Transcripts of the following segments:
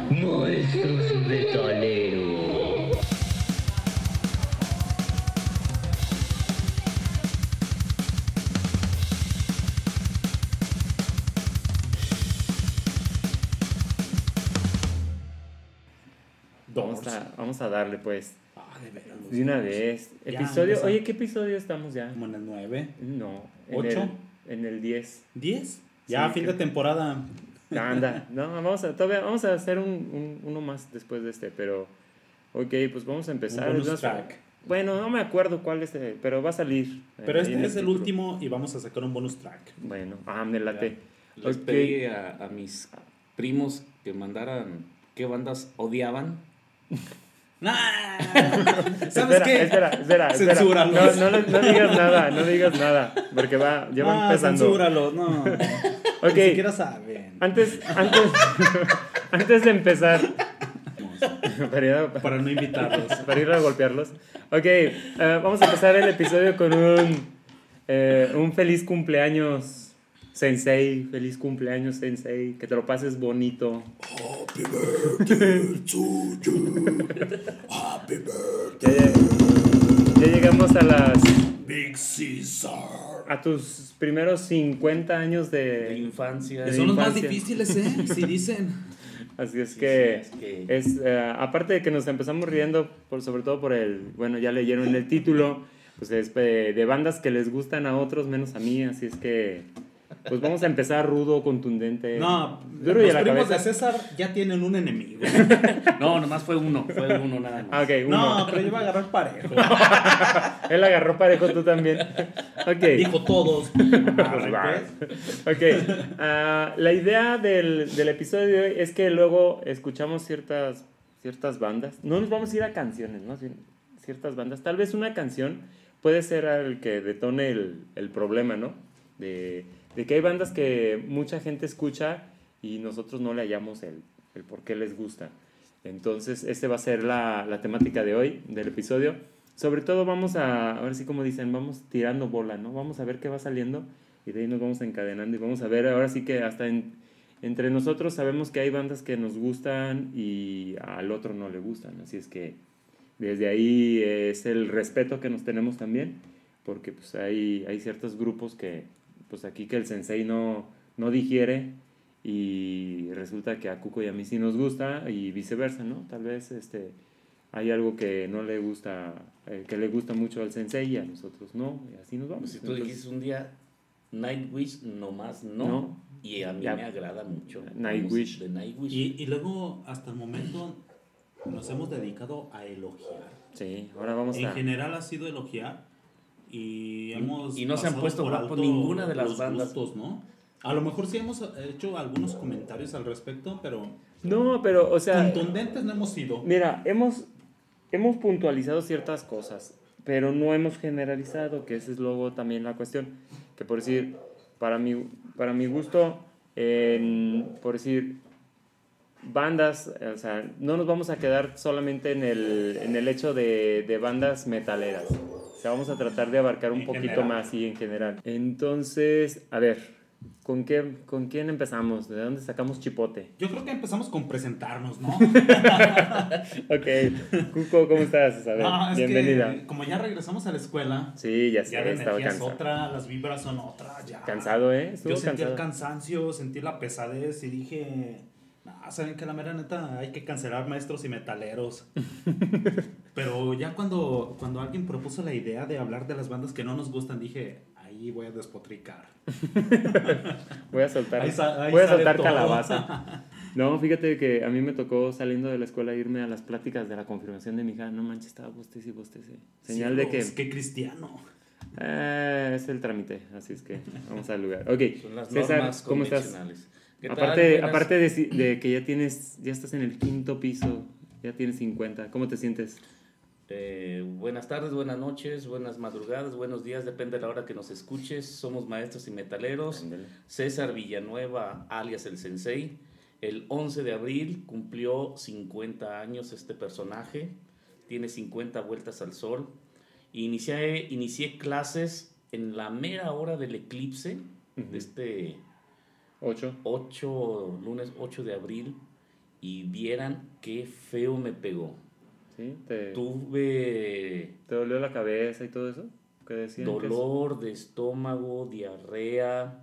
Maestros metaleros. Vamos a darle pues. De veras. De una vez. Ya, Episodio. empezamos. Oye, ¿qué episodio estamos ya? Como en el 9. No. ¿8? En el 10. ¿10? Ya, Sí, fin de temporada. Anda. No, vamos a hacer uno más después de este, pero. Ok, pues vamos a empezar. Un bonus track. Bueno, no me acuerdo cuál es, pero va a salir. Pero ahí en este es el título. último y vamos a sacar un bonus track. Bueno, me late. Les Ok. pedí a mis primos que mandaran qué bandas odiaban. ¿Sabes qué? Espera. Censúralos. No digas nada, porque ya va empezando. Censúralo, no. Ok. Ni siquiera saben. Antes de empezar, Para no invitarlos. para ir a golpearlos. Ok, vamos a empezar el episodio con un feliz cumpleaños, Sensei. Feliz cumpleaños, Sensei. Que te lo pases bonito. Happy birthday to you. Happy birthday. Ya llegamos Big Caesar. a tus primeros 50 años De infancia. De Son los más infancia. difíciles, ¿eh? Si dicen. Así es Sí, que, sí, es que- es aparte de que nos empezamos riendo, sobre todo por bueno, ya leyeron en el título, pues es de bandas que les gustan a otros menos a mí, así es que pues vamos a empezar rudo, contundente. No, duro y a los la primos cabeza. de César ya tienen un enemigo. No, nomás fue uno nada más. Ah, ok, uno. No, pero yo iba a agarrar parejo. Él agarró parejo, tú también. Ok. Dijo todos. Ok, la idea del episodio de hoy es que luego escuchamos ciertas bandas. No nos vamos a ir a canciones, ¿no? Ciertas bandas. Tal vez una canción puede ser el que detone el problema, ¿no? De que hay bandas que mucha gente escucha y nosotros no le hallamos el por qué les gusta. Entonces, este va a ser la temática de hoy, del episodio. Sobre todo vamos a ver si como dicen, vamos tirando bola, ¿no? Vamos a ver qué va saliendo y de ahí nos vamos encadenando y vamos a ver, ahora sí que hasta entre nosotros sabemos que hay bandas que nos gustan y al otro no le gustan, así es que desde ahí es el respeto que nos tenemos también, porque pues hay ciertos grupos que pues aquí que el sensei no digiere y resulta que a Cuco y a mí sí nos gusta y viceversa, ¿no? Tal vez hay algo que no le gusta, que le gusta mucho al sensei y a nosotros no, y así nos vamos. Pues si tú dijiste un día Nightwish, nomás no. No. Y a mí Ya. me agrada mucho. Nightwish. De Nightwish. Y luego, hasta el momento, nos hemos dedicado a elogiar. Sí, ahora vamos En a... general ha sido elogiar. Y hemos. Y no se han pasado puesto por guapo alto ninguna de las los bandas. gustos, ¿no? A lo mejor sí hemos hecho algunos comentarios al respecto, pero. No, pero, o sea... Contundentes no hemos sido. Mira, hemos puntualizado ciertas cosas, pero no hemos generalizado, que esa es luego también la cuestión. Que por decir, para mi gusto, por decir, bandas, o sea, no nos vamos a quedar solamente en el hecho de bandas metaleras. O sea, vamos a tratar de abarcar un En poquito general. más y en general. Entonces, a ver, ¿con quién empezamos? ¿De dónde sacamos chipote? Yo creo que empezamos con presentarnos, ¿no? Ok, Cuco, ¿cómo estás? A ver, No, es bienvenida. que como ya regresamos a la escuela, Sí, ya sé, ya la estaba energía es cansado. otra, las vibras son otras, ya. Cansado, ¿eh? Estuvo Yo sentí el cansado. cansancio, sentí la pesadez y dije, no, saben que la mera neta hay que cancelar maestros y metaleros. Pero ya cuando alguien propuso la idea de hablar de las bandas que no nos gustan, dije, ahí voy a despotricar. Voy a soltar, Ahí sale todo. calabaza. No, fíjate que a mí me tocó saliendo de la escuela irme a las pláticas de la confirmación de mi hija. No manches, estaba bostece y bostece. Señal de que Es que cristiano. es el trámite, así es que vamos al lugar. Ok, Son las César, normas ¿cómo estás? convencionales. ¿Qué tal? Aparte Buenas- de que ya estás en el 5º piso, ya tienes 50, ¿cómo te sientes? Buenas tardes, buenas noches, buenas madrugadas, buenos días, depende de la hora que nos escuches. Somos maestros y metaleros. Ándale. César Villanueva, alias el Sensei. El 11 de abril cumplió 50 años este personaje. Tiene 50 vueltas al sol. Inicié clases en la mera hora del eclipse de 8. lunes 8 de abril. y vieran qué feo me pegó. ¿Sí? Tuve ¿Te dolió la cabeza y todo eso? ¿Qué decían? dolor de estómago, diarrea,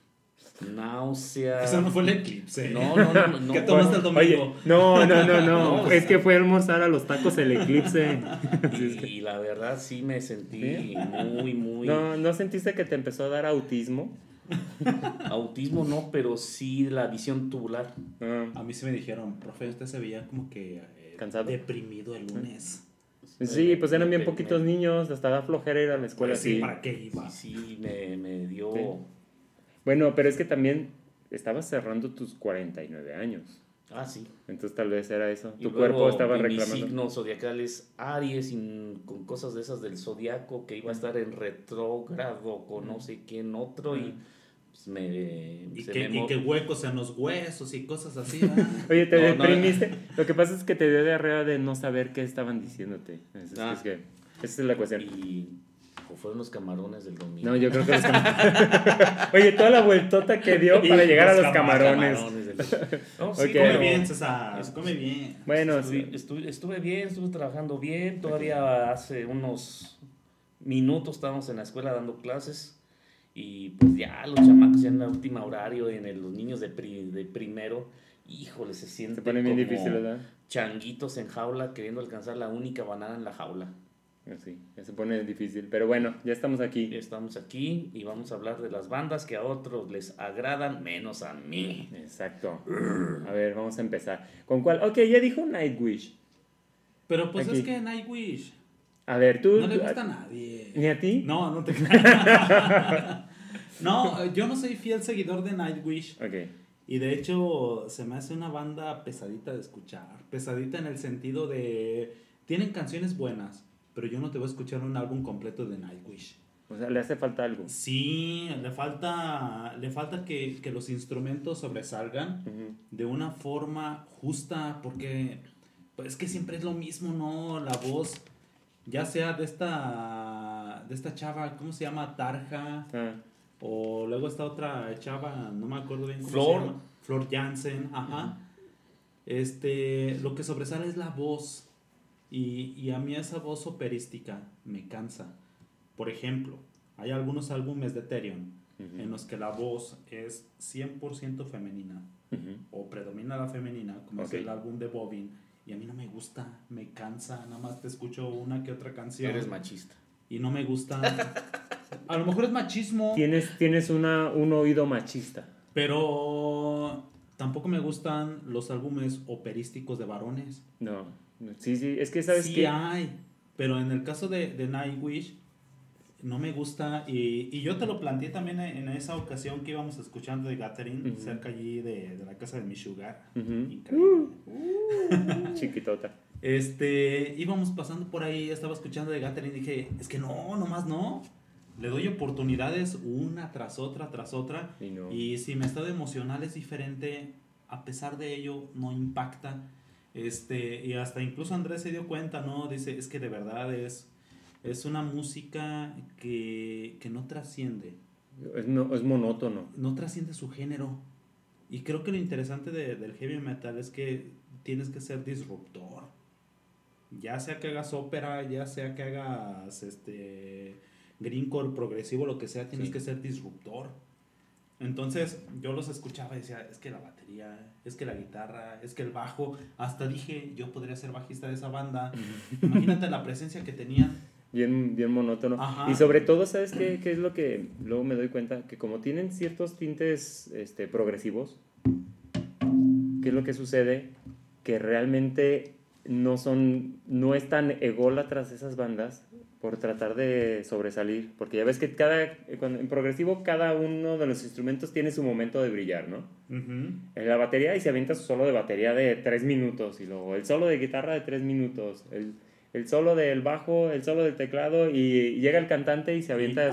náusea. Eso no fue el eclipse. No. ¿Qué tomaste el domingo? Oye, no. No, Es que fue a almorzar a los tacos el eclipse. Y la verdad sí me sentí ¿Sí? muy... ¿No sentiste que te empezó a dar autismo? Autismo no, pero sí la visión tubular. Ah, A mí sí me dijeron, profe, usted se veía como que ¿Cansado? deprimido el lunes. sí, pues eran bien Me- poquitos niños, hasta da flojera ir a la escuela. Pues sí, Sí. ¿para qué iba? Sí, me dio... Sí. Bueno, pero es que también estabas cerrando tus 49 años. Ah, sí. Entonces tal vez era eso. Y Tu luego, cuerpo estaba mi reclamando. signo zodiacal es Aries, con cosas de esas del zodiaco, que iba a estar en retrógrado con no sé quién otro, y pues Y que huecos en los huesos y cosas así. ¿verdad? Oye, te No, no. deprimiste. Lo que pasa es que te dio diarrea de no saber qué estaban diciéndote. Es que esa es la cuestión. Y o fueron los camarones del domingo. No, yo creo que los camarones. Oye, toda la vueltota que dio para Y llegar a los los camarones. No, Ok. sí, Come pero bien, César, come bien. Bueno, sí. estuve bien, estuve trabajando bien. Todavía hace unos minutos estábamos en la escuela dando clases. Y pues ya los chamacos ya en la última horario, los niños de primero, híjole, se siente Se pone bien como difícil, ¿verdad? changuitos en jaula queriendo alcanzar la única banana en la jaula. Sí, ya se pone difícil. Pero bueno, ya estamos aquí. Estamos aquí y vamos a hablar de las bandas que a otros les agradan, menos a mí. Exacto. A ver, vamos a empezar. ¿Con cuál? Ok, ya dijo Nightwish. Pero pues Aquí. es que Nightwish A ver, tú. no le gusta a nadie. ¿Ni a ti? No te creas. No, yo no soy fiel seguidor de Nightwish. Ok. Y de hecho se me hace una banda pesadita de escuchar. Pesadita en el sentido de... Tienen canciones buenas, pero yo no te voy a escuchar un álbum completo de Nightwish. O sea, le hace falta algo. Sí, le falta que los instrumentos sobresalgan Ujú. de una forma justa, porque pues es que siempre es lo mismo, ¿no? La voz, ya sea de esta chava, ¿cómo se llama? Tarja, Ah, o luego esta otra chava, no me acuerdo bien cómo Flor. se llama. Flor Jansen, ajá. Lo que sobresale es la voz, y a mí esa voz operística me cansa. Por ejemplo, hay algunos álbumes de Therion ujú. en los que la voz es 100% femenina Ujú. o predomina la femenina, como Ok. es el álbum de Bobbin, y a mí no me gusta, me cansa, nada más te escucho una que otra canción Eres machista. y no me gusta. A lo mejor es machismo, Tienes un oído machista. pero tampoco me gustan los álbumes operísticos de varones. No. Sí, es que sabes Sí que. hay, pero en el caso de Nightwish no me gusta, y yo te lo planteé también en esa ocasión que íbamos escuchando de Gathering, Ujú. cerca allí de la casa de mi sugar. Ujú. Increíble. Chiquitota. Íbamos pasando por ahí, estaba escuchando de Gathering y dije, es que no, nomás no. Le doy oportunidades una tras otra, Y no. y si mi estado emocional es diferente, a pesar de ello, no impacta. Y hasta incluso Andrés se dio cuenta, ¿no? Dice, es que de verdad es una música que no trasciende. Es monótono. No trasciende su género. Y creo que lo interesante del heavy metal es que tienes que ser disruptor. Ya sea que hagas ópera, ya sea que hagas greencore, progresivo, lo que sea, tienes Sí. que ser disruptor. Entonces yo los escuchaba y decía, es que la batería, es que la guitarra, es que el bajo. Hasta dije, yo podría ser bajista de esa banda. Imagínate la presencia que tenían. Bien monótono. Ajá. Y sobre todo, ¿sabes qué es lo que luego me doy cuenta? Que como tienen ciertos tintes progresivos, ¿qué es lo que sucede? Que realmente no es tan ególatras esas bandas por tratar de sobresalir. Porque ya ves que en progresivo cada uno de los instrumentos tiene su momento de brillar, ¿no? Ujú. En la batería y se avienta su solo de batería de 3 minutos y luego el solo de guitarra de 3 minutos, el solo del bajo, el solo del teclado y llega el cantante y se avienta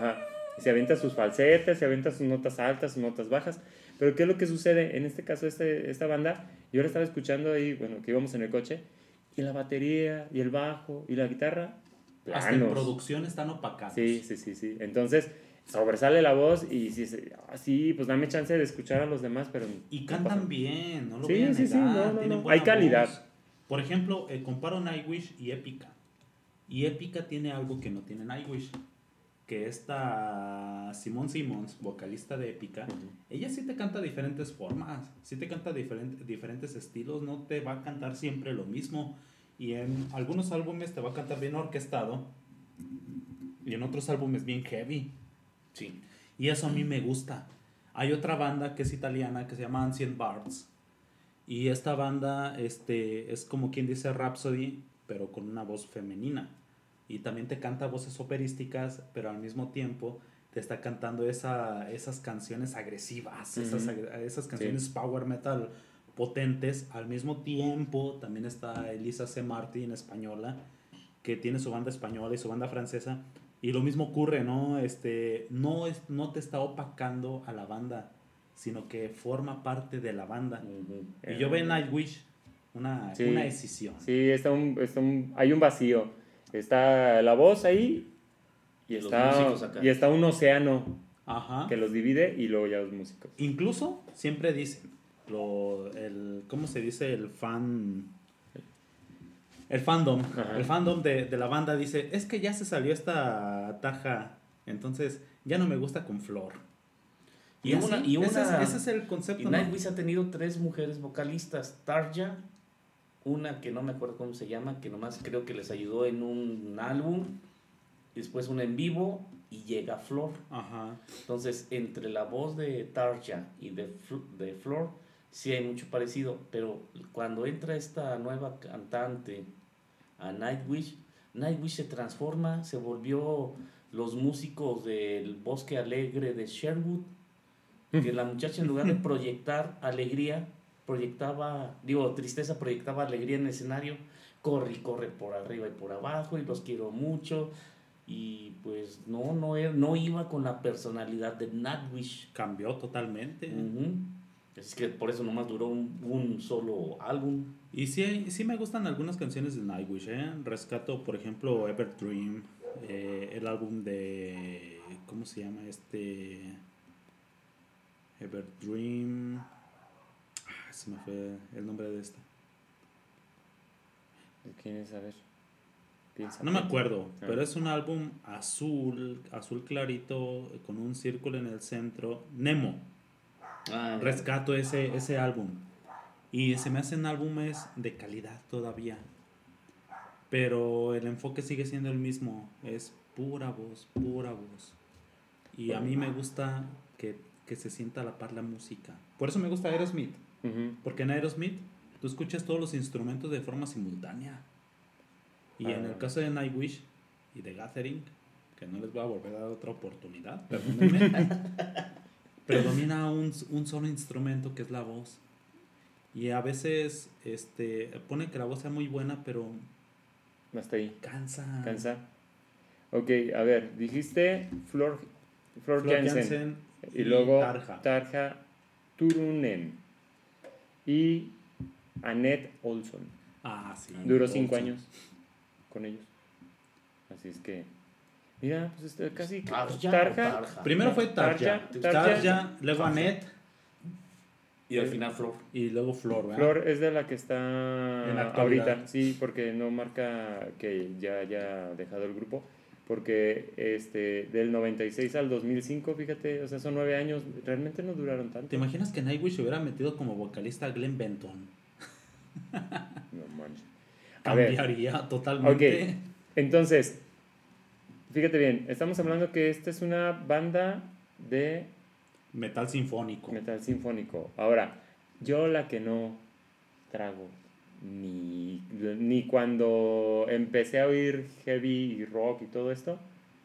se avienta sus falsetes, se avienta sus notas altas, sus notas bajas. Pero ¿qué es lo que sucede? En este caso, esta banda, yo la estaba escuchando ahí, bueno, que íbamos en el coche, y la batería, y el bajo, y la guitarra, Hasta en planos. producción están opacados. Sí. Entonces, sobresale la voz y si sí, pues dame chance de escuchar a los demás, pero Y no cantan pasa. bien, no lo Sí, voy a sí, negar. sí, no, tienen no. buena Hay calidad. voz. Por ejemplo, comparo Nightwish y Épica. Y Épica tiene algo que no tiene Nightwish. Que esta Simone Simmons, vocalista de Épica, ella sí te canta diferentes formas, sí te canta diferentes estilos, no te va a cantar siempre lo mismo. Y en algunos álbumes te va a cantar bien orquestado y en otros álbumes bien heavy. Sí. Y eso a mí me gusta. Hay otra banda que es italiana que se llama Ancient Bards. Y esta banda es como quien dice Rhapsody, pero con una voz femenina. Y también te canta voces operísticas, pero al mismo tiempo te está cantando esas canciones agresivas, esas canciones Sí. power metal potentes. Al mismo tiempo también está Elisa C. Martin, española, que tiene su banda española y su banda francesa. Y lo mismo ocurre, ¿no? No te está opacando a la banda, sino que forma parte de la banda. Y yo veo en Nightwish una Sí. decisión. Sí, hay un vacío. Está la voz ahí y Los músicos acá. está un océano Ajá. que los divide y luego ya los músicos. Incluso siempre dicen, ¿cómo se dice? El fandom. Ajá. El fandom de la banda dice, es que ya se salió esta taja, entonces ya no me gusta con Flor. Ese es el concepto, Y ¿no? Nightwish ha tenido 3 mujeres vocalistas. Tarja, una que no me acuerdo cómo se llama, que nomás creo que les ayudó en un álbum, después una en vivo y llega Flor. Ajá. Entonces, entre la voz de Tarja y de Flor, sí hay mucho parecido, pero cuando entra esta nueva cantante a Nightwish, Nightwish se transforma, se volvió los músicos del Bosque Alegre de Sherwood, que la muchacha en lugar de proyectar alegría, tristeza, proyectaba alegría en el escenario, corre y corre por arriba y por abajo y los quiero mucho. Y pues no iba con la personalidad de Nightwish. Cambió totalmente. Es que por eso nomás duró un solo álbum. Y sí me gustan algunas canciones de Nightwish, ¿eh? Rescato, por ejemplo, Everdream, el álbum de... ¿Cómo se llama este? Everdream... se me fue el nombre de esta. ¿Quién es? A ver. Piensa. No me acuerdo, Ah. pero es un álbum azul clarito, con un círculo en el centro. Nemo. Rescato ese álbum. Y se me hacen álbumes de calidad todavía. Pero el enfoque sigue siendo el mismo. Es pura voz, pura voz. Y a mí me gusta que se sienta a la par la música. Por eso me gusta Aerosmith. Porque en Aerosmith tú escuchas todos los instrumentos de forma simultánea. Y en el caso de Nightwish y de Gathering, que no les voy a volver a dar otra oportunidad, perdónenme, predomina un solo instrumento que es la voz. Y a veces pone que la voz sea muy buena, pero Hasta ahí. cansa. Ok, a ver, dijiste Flor Jansen. Y y luego Tarja. Tarja Turunen. Y Annette Olson. Ah, sí. Duró 5 Olson. años con ellos. Así es que. Mira, pues casi. Tarja. Primero fue Tarja, luego Annette Y al final Flor. y luego Flor, ¿verdad? Flor es de la que está la actualidad. ahorita, sí, porque no marca que ya haya dejado el grupo, porque del 96 al 2005, fíjate, o sea, son 9 años, realmente no duraron tanto. ¿Te imaginas que Nightwish hubiera metido como vocalista a Glenn Benton? No manches. A ver, Cambiaría totalmente. ok, entonces, fíjate bien, estamos hablando que esta es una banda de Metal sinfónico. metal sinfónico. Ahora, yo la que no trago, ni cuando empecé a oír heavy y rock y todo esto,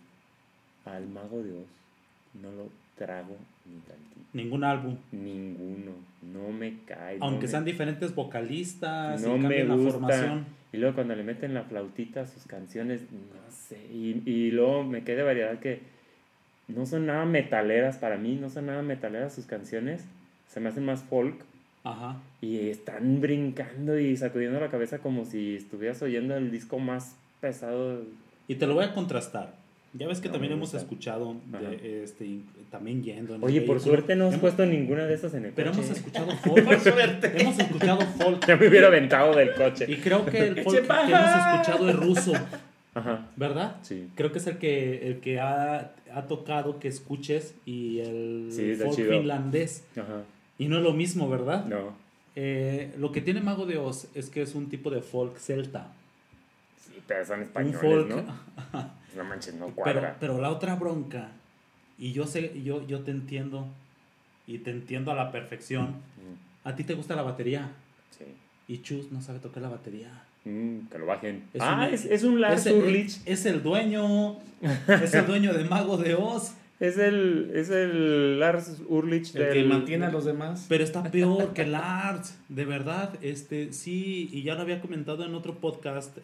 al Mago de Oz no lo trago ni tantito. Ningún álbum. Ninguno, no me cae. Aunque no sean diferentes vocalistas no y me cambien la gusta. formación. Y luego cuando le meten la flautita a sus canciones, no sé. Y luego me queda variedad que no son nada metaleras para mí, no son nada metaleras sus canciones. Se me hacen más folk. Ajá. Y están brincando y sacudiendo la cabeza como si estuvieras oyendo el disco más pesado. Y te lo voy a contrastar. Ya ves que No también me hemos gusta. escuchado, y también yendo. En el Oye, por vehículo. suerte no has Hemos- puesto ninguna de esas en el Pero coche. hemos escuchado folk. Por suerte. Hemos escuchado folk. Ya me hubiera aventado del coche. Y creo que el ¡Eche folk que paja! hemos escuchado es ruso, Ajá, ¿verdad? sí. Creo que es el que ha tocado que escuches y el Sí, está folk chido. finlandés. Ajá, Y no es lo mismo, ¿verdad? no. Lo que tiene Mago de Oz es que es un tipo de folk celta. Sí, pero son Un españoles, folk. ¿no? No manches, no Pero, cuadra. pero la otra bronca, y yo sé, yo te entiendo, y te entiendo a la perfección. Mm, A ti te gusta la batería, sí. y Chus no sabe tocar la batería. Que lo bajen. Es es un Lars Ulrich. Es el dueño. Es el dueño de Mago de Oz. Es el Lars Ulrich El que mantiene a los demás. Pero está peor que Lars. De verdad, sí, y ya lo había comentado en otro podcast.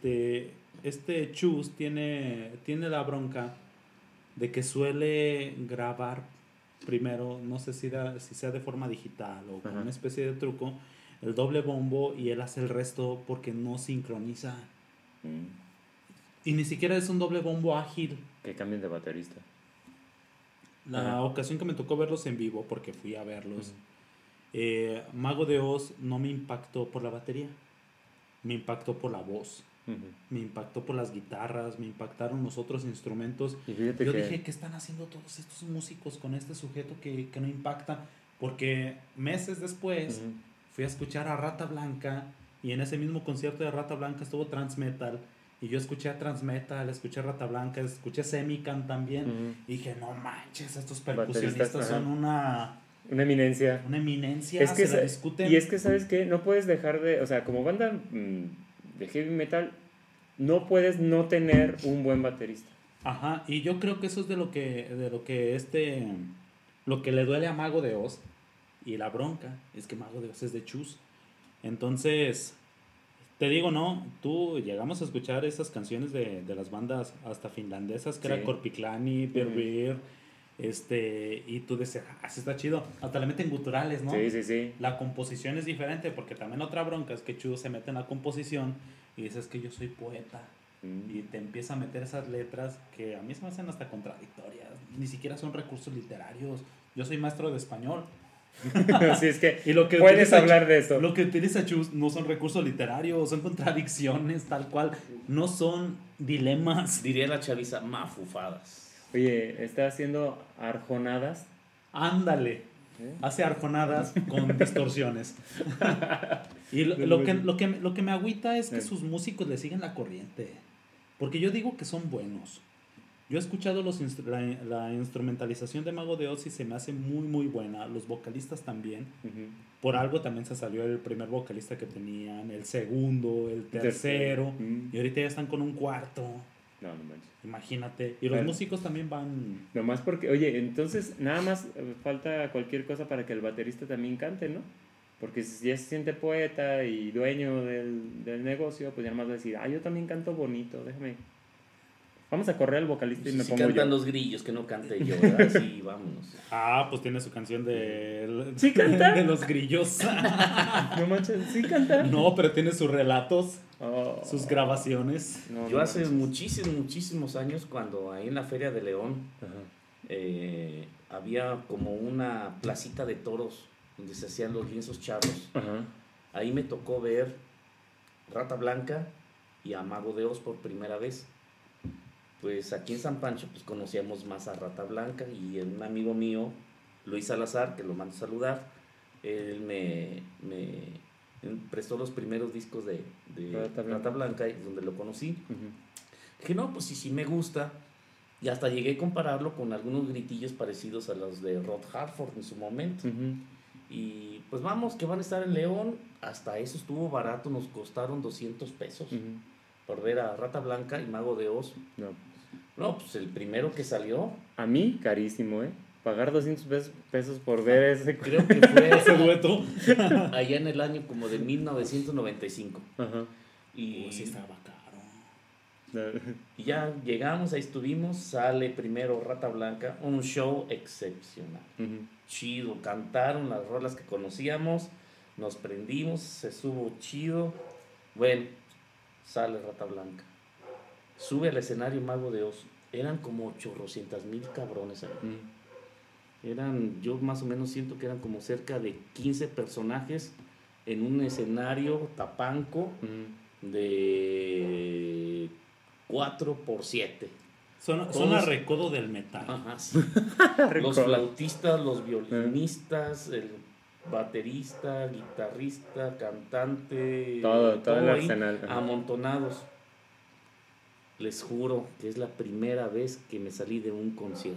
Chus tiene la bronca de que suele grabar primero, no sé si sea de forma digital o con Ajá. una especie de truco, el doble bombo, y él hace el resto porque no sincroniza. Mm, Y ni siquiera es un doble bombo ágil. que cambien de baterista. La Ajá. ocasión que me tocó verlos en vivo, porque fui a verlos, Mago de Oz no me impactó por la batería, me impactó por la voz, Ujú. me impactó por las guitarras, me impactaron los otros instrumentos. Y fíjate Yo que dije, ¿qué están haciendo todos estos músicos con este sujeto que no impacta? Porque meses después Ujú. fui a escuchar a Rata Blanca, y en ese mismo concierto de Rata Blanca estuvo Transmetal, y yo escuché a Transmetal, escuché a Rata Blanca, escuché Semican también, Ujú. y dije, no manches, estos Bateristas, percusionistas ajá. son una Una eminencia. eminencia, se la discuten. Y es que, ¿sabes qué? No puedes dejar de... O sea, como banda de heavy metal, no puedes no tener un buen baterista. Ajá, y yo creo que eso es lo que le duele a Mago de Oz, y la bronca es que Mago de Oz es de Chus. Entonces, te digo, no, tú llegamos a escuchar esas canciones de las bandas hasta finlandesas, que Sí. era Korpiklani, Beer Ujú. Beer, y tú decías, sí está chido, hasta le meten guturales, ¿no? Sí, sí, sí. La composición es diferente, porque también otra bronca es que Chus se mete en la composición y dices que yo soy poeta. Y te empieza a meter esas letras que a mí se me hacen hasta contradictorias. Ni siquiera son recursos literarios. Yo soy maestro de español. Sí, es que Y lo que puedes utiliza hablar de eso. Lo que utiliza Chus no son recursos literarios, son contradicciones, tal cual. No son dilemas. Diría la chaviza, mafufadas. Oye, está haciendo arjonadas. Ándale. ¿Eh? Hace arjonadas con distorsiones. Y lo que me agüita es que sus músicos le siguen la corriente. Porque yo digo que son buenos. Yo he escuchado la instrumentalización de Mago de Oz y se me hace muy, muy buena. Los vocalistas también. Ujú. Por algo también se salió el primer vocalista que tenían, el segundo, el tercero. Y ahorita ya están con un cuarto. No, no manches. Imagínate. Y los Claro. músicos también van... Nomás porque, oye, entonces nada más falta cualquier cosa para que el baterista también cante, ¿no? Porque si ya se siente poeta y dueño del negocio, pues ya nomás va a decir, yo también canto bonito, déjame. Vamos a correr al vocalista y me Si pongo cantan yo. los grillos, que no cante yo, ¿verdad? Sí, vámonos. Pues tiene su canción de... ¿Sí canta? De los grillos. No manches, ¿sí canta? No, pero tiene sus relatos, Oh. sus grabaciones. No, Yo no hace manches. muchísimos años, cuando ahí en la Feria de León Ajá. había como una placita de toros donde se hacían los lienzos charros. Ajá. Ahí me tocó ver Rata Blanca y a Mago de Oz por primera vez. Pues aquí en San Pancho pues conocíamos más a Rata Blanca, y un amigo mío, Luis Salazar, que lo mando a saludar, él me prestó los primeros discos de Rata Blanca, donde lo conocí. Ujú. Dije, no, pues sí me gusta. Y hasta llegué a compararlo con algunos gritillos parecidos a los de Rod Hartford en su momento. Ujú. Y pues vamos, que van a estar en León. Hasta eso estuvo barato, nos costaron 200 pesos Ujú. por ver a Rata Blanca y Mago de Oz. No. No, pues el primero que salió, A mí, carísimo, ¿eh? Pagar 200 pesos por ver ese... creo que fue Ese dueto. allá en el año como de 1995. Ajá. Y, Sí estaba caro. No. y ya llegamos, ahí estuvimos, sale primero Rata Blanca, un show excepcional. Ujú. Chido, cantaron las rolas que conocíamos, nos prendimos, se subo chido. Bueno, sale Rata Blanca, sube al escenario Mago de Oz, eran como 800,000 cabrones ahí. Mm. Yo más o menos siento que eran como cerca de 15 personajes en un escenario tapanco Mm. de 4x7. Suena recodo del metal. Ajá, sí. Los flautistas, los violinistas, el baterista, guitarrista, cantante, todo el ahí arsenal. Ajá. amontonados. Les juro que es la primera vez que me salí de un concierto.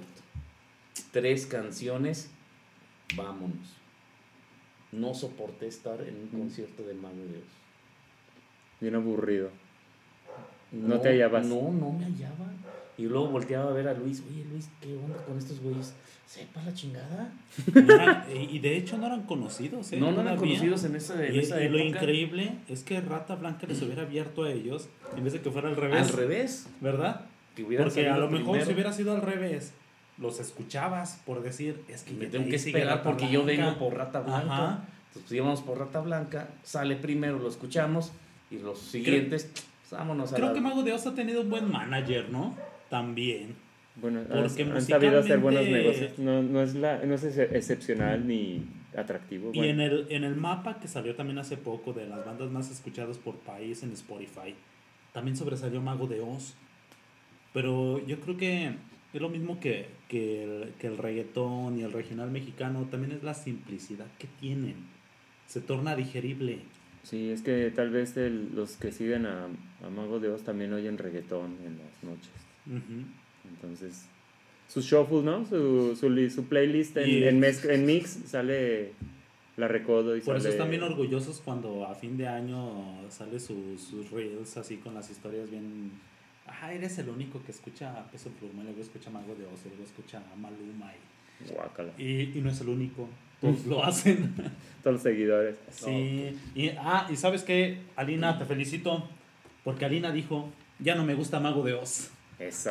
3 canciones, vámonos. No soporté estar en un concierto de Mago de Dios. Bien aburrido. ¿No te hallabas? No me hallaba. Y luego volteaba a ver a Luis. Oye, Luis, ¿qué onda con estos güeyes? Sepa la chingada. Y de hecho no eran conocidos. No eran Todavía. conocidos en esa Y época. lo increíble es que Rata Blanca les hubiera abierto a ellos en vez de que fuera al revés. Al revés. ¿Verdad? Que hubieran Porque a salido lo mejor primero. si hubiera sido al revés, los escuchabas por decir, es que Me ya tengo ahí que sigue esperar Rata porque yo Blanca. vengo por Rata Blanca. Ajá. Entonces pues, íbamos por Rata Blanca, sale primero, lo escuchamos y los siguientes, pues, vámonos a Creo la... que Mago de Oz ha tenido un buen manager, ¿no? También. Bueno, Porque han sabido hacer buenos musicalmente- negocios. No es excepcional ni atractivo. Y Bueno, en el mapa que salió también hace poco de las bandas más escuchadas por país en Spotify, también sobresalió Mago de Oz. Pero yo creo que es lo mismo que el reggaetón y el regional mexicano, también es la simplicidad que tienen. Se torna digerible. sí, es que tal vez los que siguen a Mago de Oz también oyen reggaetón en las noches. Ujú. Entonces, su shuffle, ¿no? Su playlist Y- en mix sale La Recodo y Por eso sale... están bien orgullosos cuando a fin de año sale sus reels así con las historias bien... eres el único que escucha Peso Pluma, luego escucha Mago de Oz, luego escucha Maluma Guácala. y no es el único, todos lo hacen. Todos los seguidores. Sí, y ¿sabes qué? Alina, te felicito, porque Alina dijo, ya no me gusta Mago de Oz. Eso.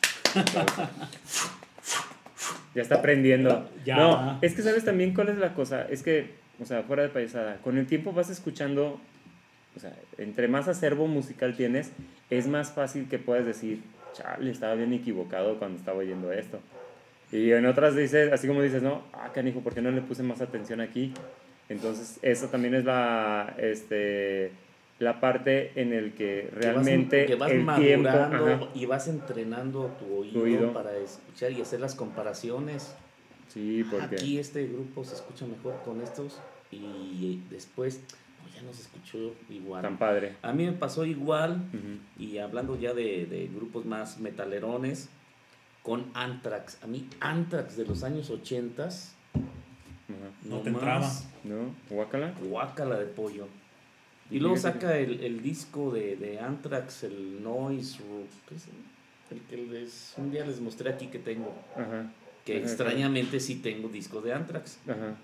Ya está aprendiendo. Ya. No, es que sabes también cuál es la cosa. Es que, o sea, fuera de payasada, con el tiempo vas escuchando, o sea, entre más acervo musical tienes, es más fácil que puedas decir, chale, estaba bien equivocado cuando estaba oyendo esto. Y en otras dices, así como dices, no, canijo, ¿por qué no le puse más atención aquí? Entonces, eso también es la parte en el que realmente que vas el madurando tiempo... Ajá. y vas entrenando tu oído, Tu oído. para escuchar y hacer las comparaciones. Sí, porque... Aquí este grupo se escucha mejor con estos y después ya no se escuchó igual. Tan padre. A mí me pasó igual, Ujú. y hablando ya de grupos más metalerones, con Anthrax. A mí Anthrax de los años 80 Ajá. No te entraba. ¿No? ¿Guácala? guácala de pollo. Y Y luego fíjate saca el disco de Anthrax, el Noise, ¿qué es? El que un día les mostré aquí que tengo, Ajá. que Ajá, extrañamente sí tengo disco de Anthrax, Ajá.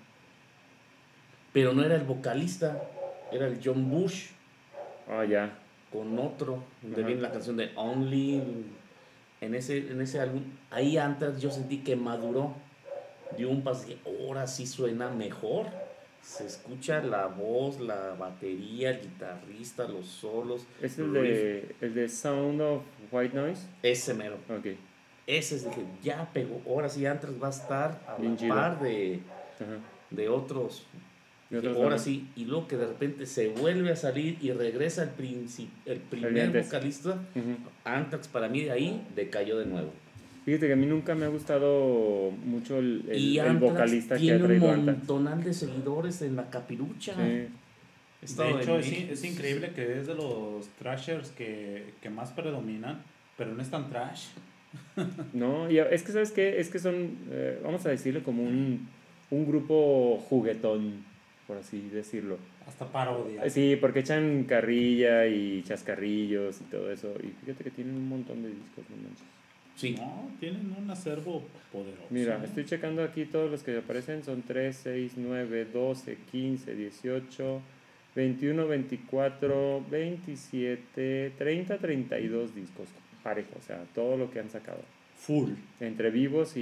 pero no era el vocalista, era el John Bush Ya. con otro, donde Ajá. viene la canción de Only. En ese álbum, ahí Anthrax yo sentí que maduró, dio un paso, dije, ahora sí suena mejor. Se escucha la voz, la batería, el guitarrista, los solos. ¿Es riff. el de Sound of White Noise? Ese mero. Ok. Ese dije, ya pegó. Ahora sí, Anthrax va a estar a Bien la chido. par Ajá. de otros. De Dije, otros ahora lados. sí. Y luego que de repente se vuelve a salir y regresa el primer antes. vocalista. Ujú. Anthrax para mí de ahí decayó de nuevo. Fíjate que a mí nunca me ha gustado mucho Y el Anthrax vocalista que ha tiene un traído Anthrax. montonal de seguidores en la capirucha. Sí. He estado De hecho, en es México. increíble que es de los thrashers que más predominan, pero no es tan trash. No, y es que, ¿sabes qué? Es que son, vamos a decirlo, como un grupo juguetón, por así decirlo. Hasta parodia. Sí, porque echan carrilla y chascarrillos y todo eso. Y fíjate que tienen un montón de discos, no manches. Sí. No, tienen un acervo poderoso. Mira, estoy checando aquí todos los que aparecen. Son 3, 6, 9, 12, 15, 18, 21, 24, 27, 30, 32 discos. Parejo, o sea, todo lo que han sacado. Full. Entre en vivos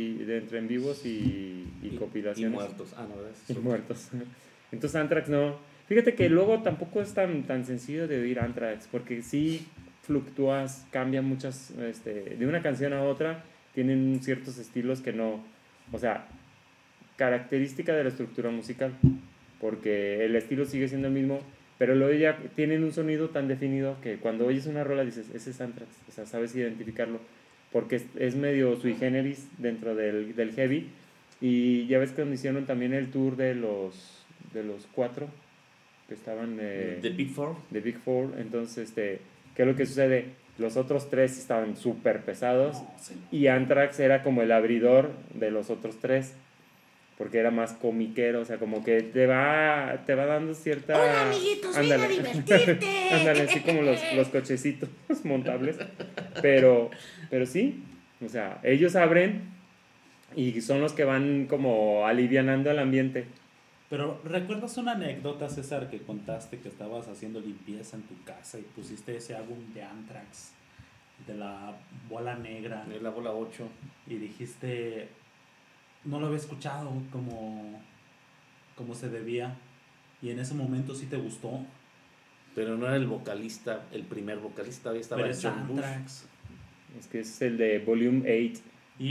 y compilaciones. Y muertos. Ah, no, ¿verdad? Y muertos. Entonces Anthrax no. Fíjate que luego tampoco es tan sencillo de oír Anthrax, porque sí, fluctúas, cambia muchas, de una canción a otra, tienen ciertos estilos que no, o sea, característica de la estructura musical, porque el estilo sigue siendo el mismo, pero luego ya tienen un sonido tan definido que cuando oyes una rola dices, ese es Anthrax, o sea, sabes identificarlo, porque es medio sui generis dentro del heavy, y ya ves que cuando hicieron también el tour de los 4 que estaban The Big Four. The Big Four, entonces ¿qué es lo que sucede? Los otros 3 estaban súper pesados No, sí. y Anthrax era como el abridor de los otros 3 porque era más comiquero, o sea, como que te va dando cierta... Hola, amiguitos, ven a Ándale. divertirte. Ándale, así como los cochecitos montables, pero sí, o sea, ellos abren y son los que van como alivianando el ambiente. Pero ¿recuerdas una anécdota, César, que contaste que estabas haciendo limpieza en tu casa y pusiste ese álbum de Anthrax, de la bola negra, De la bola 8. y dijiste, no lo había escuchado como se debía, y en ese momento sí te gustó, Pero no era el vocalista, el primer vocalista, todavía estaba pero es John Bush. Anthrax. Es que es el de Volume 8.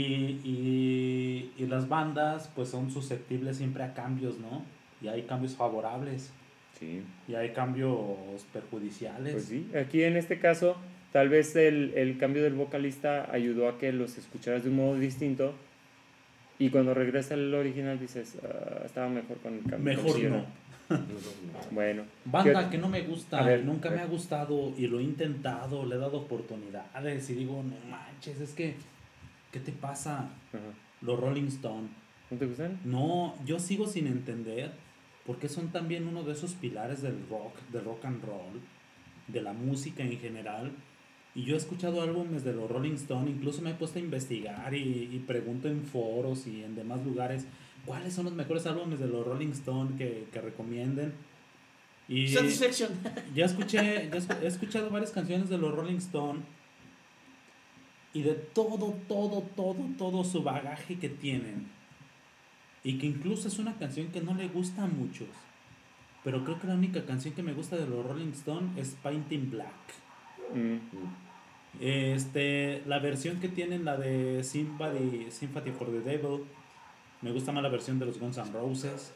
Y las bandas pues son susceptibles siempre a cambios, ¿no? Y hay cambios favorables Sí. y hay cambios perjudiciales. Pues sí, aquí en este caso, tal vez el cambio del vocalista ayudó a que los escucharas de un modo distinto y cuando regresa el original dices, estaba mejor con el cambio. Mejor Sí, no. Bueno. Banda ¿Qué- que no me gusta, A ver, nunca a ver. me ha gustado y lo he intentado, le he dado oportunidades y digo, no manches, es que, ¿qué te pasa? Ajá. Los Rolling Stone. ¿No te gustan? No, yo sigo sin entender por qué son también uno de esos pilares del rock and roll, de la música en general. Y yo he escuchado álbumes de los Rolling Stone, incluso me he puesto a investigar y pregunto en foros y en demás lugares cuáles son los mejores álbumes de los Rolling Stone que recomienden. Y Satisfaction. he escuchado varias canciones de los Rolling Stone y de todo su bagaje que tienen. Y que incluso es una canción que no le gusta a muchos. Pero creo que la única canción que me gusta de los Rolling Stone es Painting Black. La versión que tienen, la de Sympathy for the Devil, me gusta más la versión de los Guns N' Roses.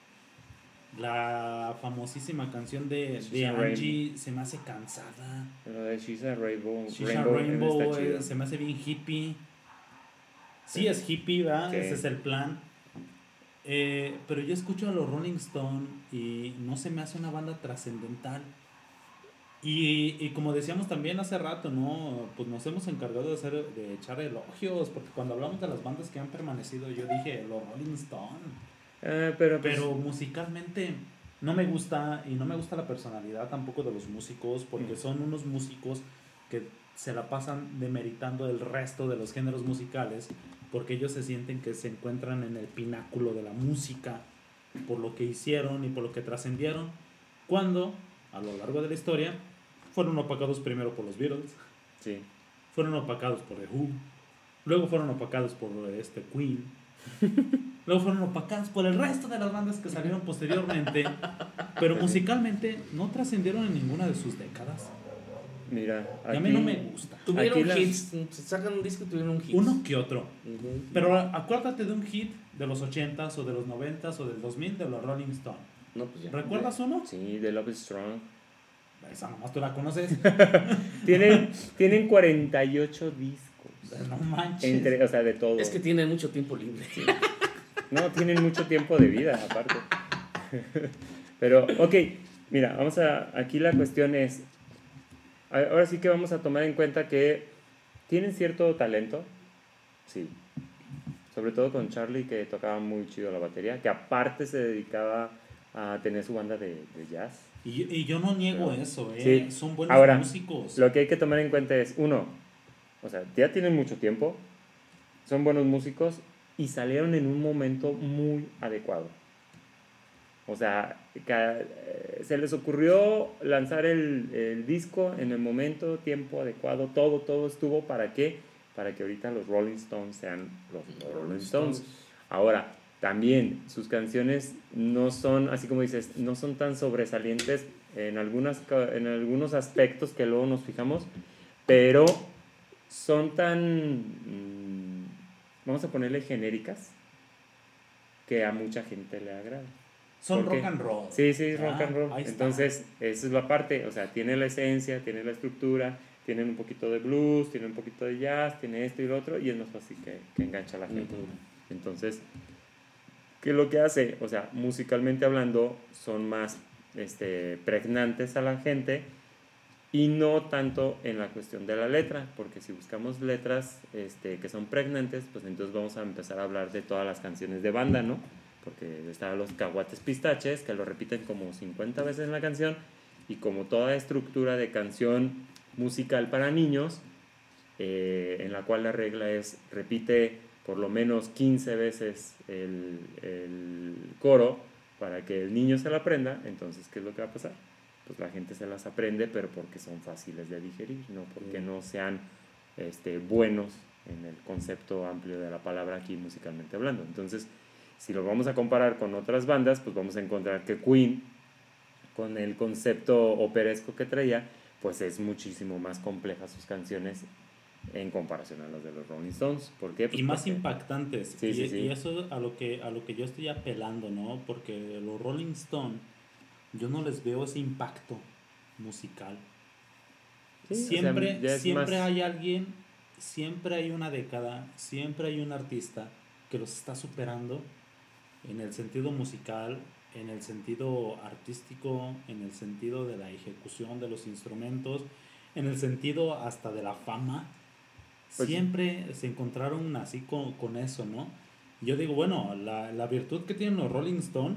La famosísima canción de She's a Angie se me hace cansada. Pero de She's a Rainbow. She's a Rainbow está chido. se me hace bien hippie. Sí, es hippie, ¿verdad? Sí. Ese es el plan. Pero yo escucho a los Rolling Stone y no se me hace una banda trascendental. Y como decíamos también hace rato, ¿no? Pues nos hemos encargado de echar elogios, porque cuando hablamos de las bandas que han permanecido, yo dije los Rolling Stone. Pero, pues, Pero musicalmente no me gusta, y no me gusta la personalidad tampoco de los músicos, porque son unos músicos que se la pasan demeritando el resto de los géneros musicales, porque ellos se sienten que se encuentran en el pináculo de la música por lo que hicieron y por lo que trascendieron, cuando a lo largo de la historia fueron opacados primero por los Beatles, sí. fueron opacados por The Who, luego fueron opacados por Queen, luego fueron opacados por el resto de las bandas que salieron posteriormente, pero musicalmente no trascendieron en ninguna de sus décadas. Mira, Y a mí no me gusta. Tuvieron Aquí las- hits, se sacan un disco y tuvieron un hit. Uno que otro. Ujú. Pero acuérdate de un hit de los 80s o de los 90s o del 2000 de los Rolling Stone. No, pues ya. ¿Recuerdas uno? Sí, The Love is Strong. Esa nomás tú la conoces. Tienen 48 discos. No manches. O sea, de todo. Es que tienen mucho tiempo libre. No, tienen mucho tiempo de vida, aparte. Pero, ok, mira, aquí la cuestión es, ahora sí que vamos a tomar en cuenta que tienen cierto talento, sí, sobre todo con Charlie, que tocaba muy chido la batería, que aparte se dedicaba a tener su banda de jazz. Y yo no niego Pero- eso, sí. Son buenos Ahora, músicos. Lo que hay que tomar en cuenta es, uno, o sea, ya tienen mucho tiempo, son buenos músicos y salieron en un momento muy adecuado. O sea, se les ocurrió lanzar el disco en el momento, tiempo adecuado, todo estuvo para que ahorita los Rolling Stones sean los Rolling Stones. Ahora, también sus canciones no son, así como dices, no son tan sobresalientes en algunos aspectos que luego nos fijamos, pero son tan, vamos a ponerle genéricas, que a mucha gente le agrada. Son ¿Por qué? rock and roll. Sí, sí, Ah, rock and roll. ahí está. Entonces, esa es la parte, o sea, tiene la esencia, tiene la estructura, tienen un poquito de blues, tiene un poquito de jazz, tiene esto y lo otro, y es más fácil que engancha a la gente. Ujú. Entonces, ¿qué es lo que hace? O sea, musicalmente hablando, son más pregnantes a la gente y no tanto en la cuestión de la letra, porque si buscamos letras que son pregnantes, pues entonces vamos a empezar a hablar de todas las canciones de banda, ¿no? Porque están los caguates pistaches, que lo repiten como 50 veces en la canción, y como toda estructura de canción musical para niños, en la cual la regla es repite por lo menos 15 veces el coro para que el niño se la aprenda. Entonces, ¿qué es lo que va a pasar? Pues la gente se las aprende, pero porque son fáciles de digerir, no porque no sean buenos en el concepto amplio de la palabra aquí musicalmente hablando. Entonces, si lo vamos a comparar con otras bandas, pues vamos a encontrar que Queen, con el concepto operesco que traía, pues es muchísimo más compleja sus canciones en comparación a las de los Rolling Stones. ¿Por qué? Pues Y más porque- impactantes. Sí, sí, sí. Y eso es a lo que yo estoy apelando, ¿no? Porque los Rolling Stone, yo no les veo ese impacto musical. Sí, o sea, Siempre, ya es siempre más- hay alguien, siempre hay una década, siempre hay un artista que los está superando en el sentido musical, en el sentido artístico, en el sentido de la ejecución de los instrumentos, en el sentido hasta de la fama. Pues- Siempre se encontraron así con eso, ¿no? Yo digo, bueno, la virtud que tienen los Rolling Stone,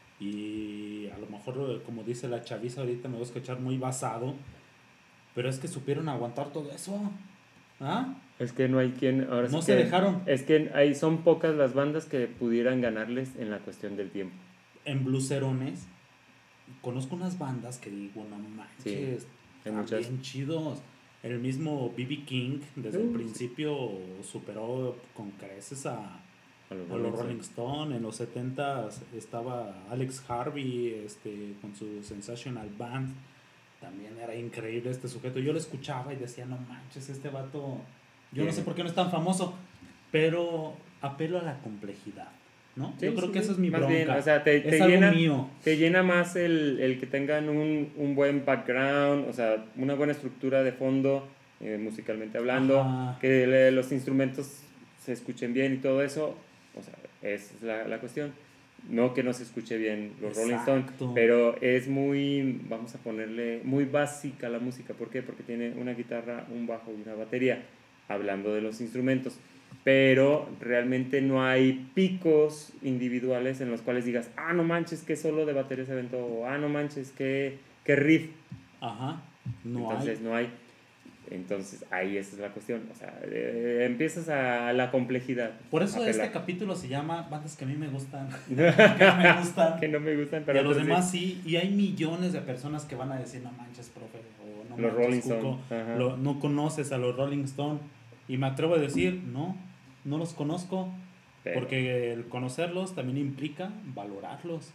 y a lo mejor, como dice la chaviza ahorita, me voy a escuchar muy basado, pero es que supieron aguantar todo eso. ¿Ah? Es que no hay quien... Ahora No sí se que- dejaron. Es que son pocas las bandas que pudieran ganarles en la cuestión del tiempo. En blucerones, conozco unas bandas que digo, no manches, Sí, hay están muchas. bien chidos. El mismo B.B. King, desde el Sí. principio, superó con creces a A los los Rolling Rolling Stone. En los 70s estaba Alex Harvey con su Sensational Band. También era increíble este sujeto. Yo lo escuchaba y decía, no manches, este vato, yo no Sí. sé por qué no es tan famoso, pero apelo a la complejidad, ¿no? Sí, yo creo sí, que sí. esa es mi Más bronca. bien, o sea, te es algo llena, mío. te llena más el que tengan un buen background, o sea, una buena estructura de fondo, musicalmente hablando, Ajá. que los instrumentos se escuchen bien y todo eso, o sea, esa es la cuestión. No que no se escuche bien los Rolling Stones, Exacto. pero es muy, vamos a ponerle, muy básica la música. ¿Por qué? Porque tiene una guitarra, un bajo y una batería, hablando de los instrumentos. Pero realmente no hay picos individuales en los cuales digas, ah, no manches, qué solo de batería se aventó, o ah, no manches, qué riff. Ajá. No Entonces hay. no hay. Entonces ahí esa es la cuestión. O sea, empiezas a la complejidad. Por eso a este pelar. capítulo se llama bandas que a mí me gustan, que no me gustan. Que no me gustan, Y pero a los otros sí. demás sí, y hay millones de personas que van a decir, no manches, profe, o no Los manches, Rolling Cuco, Stone, ajá. no conoces a los Rolling Stone. Y me atrevo a decir, no los conozco, Pero- porque el conocerlos también implica valorarlos.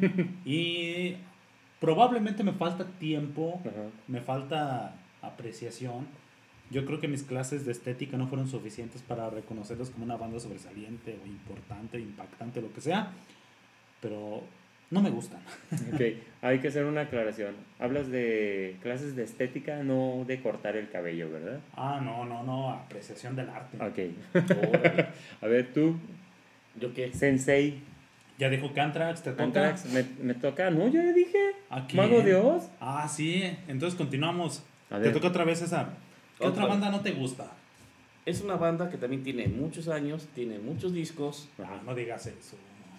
Y probablemente me falta tiempo, Ajá. me falta apreciación. Yo creo que mis clases de estética no fueron suficientes para reconocerlos como una banda sobresaliente o importante, impactante, lo que sea. Pero no me gustan. Ok, hay que hacer una aclaración. Hablas de clases de estética, no de cortar el cabello, ¿verdad? Ah, no, apreciación del arte. Ok. Órale. A ver, tú, ¿Yo qué? Sensei, Ya dijo que Anthrax te toca. Anthrax, me toca. No, yo ya dije. ¿A quién? Mago de Oz. Ah, sí. Entonces continuamos. A Te ver. toca otra vez, César. ¿Qué Otra otra vez. banda no te gusta? Es una banda que también tiene muchos años, tiene muchos discos, Ah, no digas eso.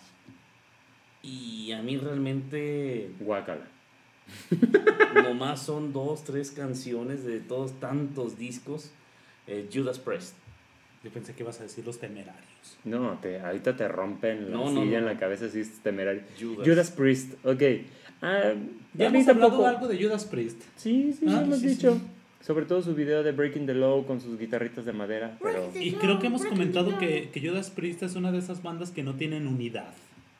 y a mí realmente Guácala. nomás son 2, 3 canciones de todos tantos discos. Judas Priest. Yo pensé que ibas a decir Los Temerarios. No, ahorita te rompen la No, silla no, en no. la cabeza, así es temerario. Judas. Judas Priest, ok. Ah, Ya a mí hemos hablado tampoco- algo de Judas Priest. Sí, sí, Ah, lo hemos sí, dicho. sí. Sobre todo su video de Breaking the Law con sus guitarritas de madera. Pero... Y creo que hemos comentado que Judas Priest es una de esas bandas que no tienen unidad.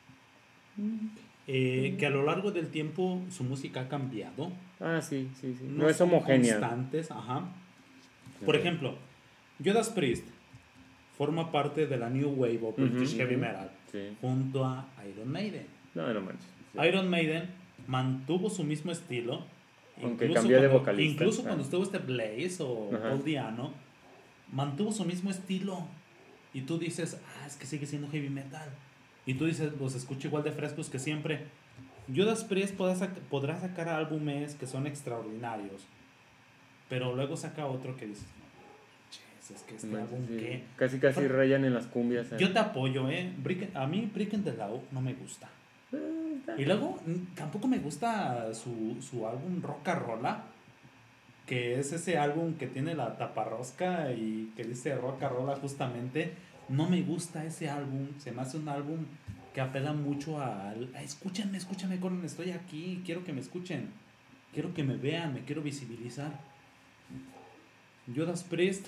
Que a lo largo del tiempo su música ha cambiado. Ah, sí, sí, sí. No No es son homogénea. constantes, ajá. Por ejemplo, Judas Priest forma parte de la New Wave o British Heavy Metal Sí. junto a Iron Maiden. No manches. Sí. Iron Maiden mantuvo su mismo estilo. Aunque cambió de vocalista. Incluso cuando estuvo Blaze o Ajá. Paul Diano, mantuvo su mismo estilo. Y tú dices, es que sigue siendo heavy metal. Y tú dices, los escucho igual de frescos que siempre. Judas Priest podrá sacar álbumes que son extraordinarios. Pero luego saca otro que dices, no, es que este álbum Sí. que... Casi rayan en las cumbias. Yo te apoyo, a mí Brick and the Law no me gusta. Y luego tampoco me gusta su álbum Roca Rola, que es ese álbum que tiene la taparrosca y que dice Roca Rola justamente. No me gusta ese álbum, se me hace un álbum que apela mucho a escúchenme, Conan, estoy aquí, quiero que me escuchen, quiero que me vean, me quiero visibilizar. Judas Priest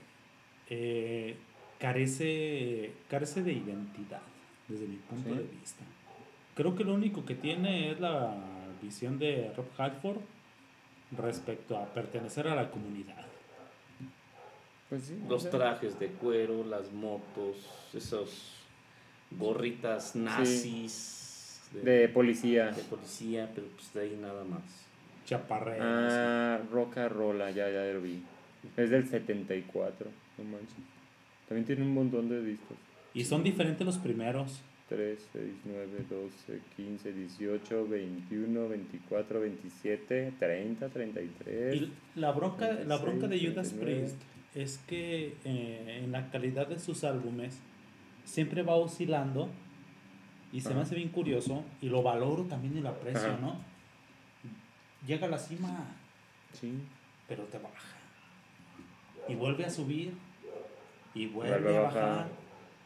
carece de identidad desde mi punto de vista. Creo que lo único que tiene es la visión de Rob Halford respecto a pertenecer a la comunidad. Pues sí, Los trajes de cuero, las motos, esos gorritas nazis de policía. de policía, pero pues de ahí nada más. Chaparreras. Roca Rola, ya lo vi. Es del 74, no manches. También tiene un montón de discos. Y son diferentes los primeros. 3, 6, 9, 12, 15, 18, 21, 24, 27, 30, 33. Y la bronca de 26, Judas 39. Priest es que en la calidad de sus álbumes siempre va oscilando y se me hace bien curioso y lo valoro también y lo aprecio, Ajá. ¿no? Llega a la cima, Sí. pero te baja. Y vuelve a subir y Vuelve vuelve a a bajar. bajar.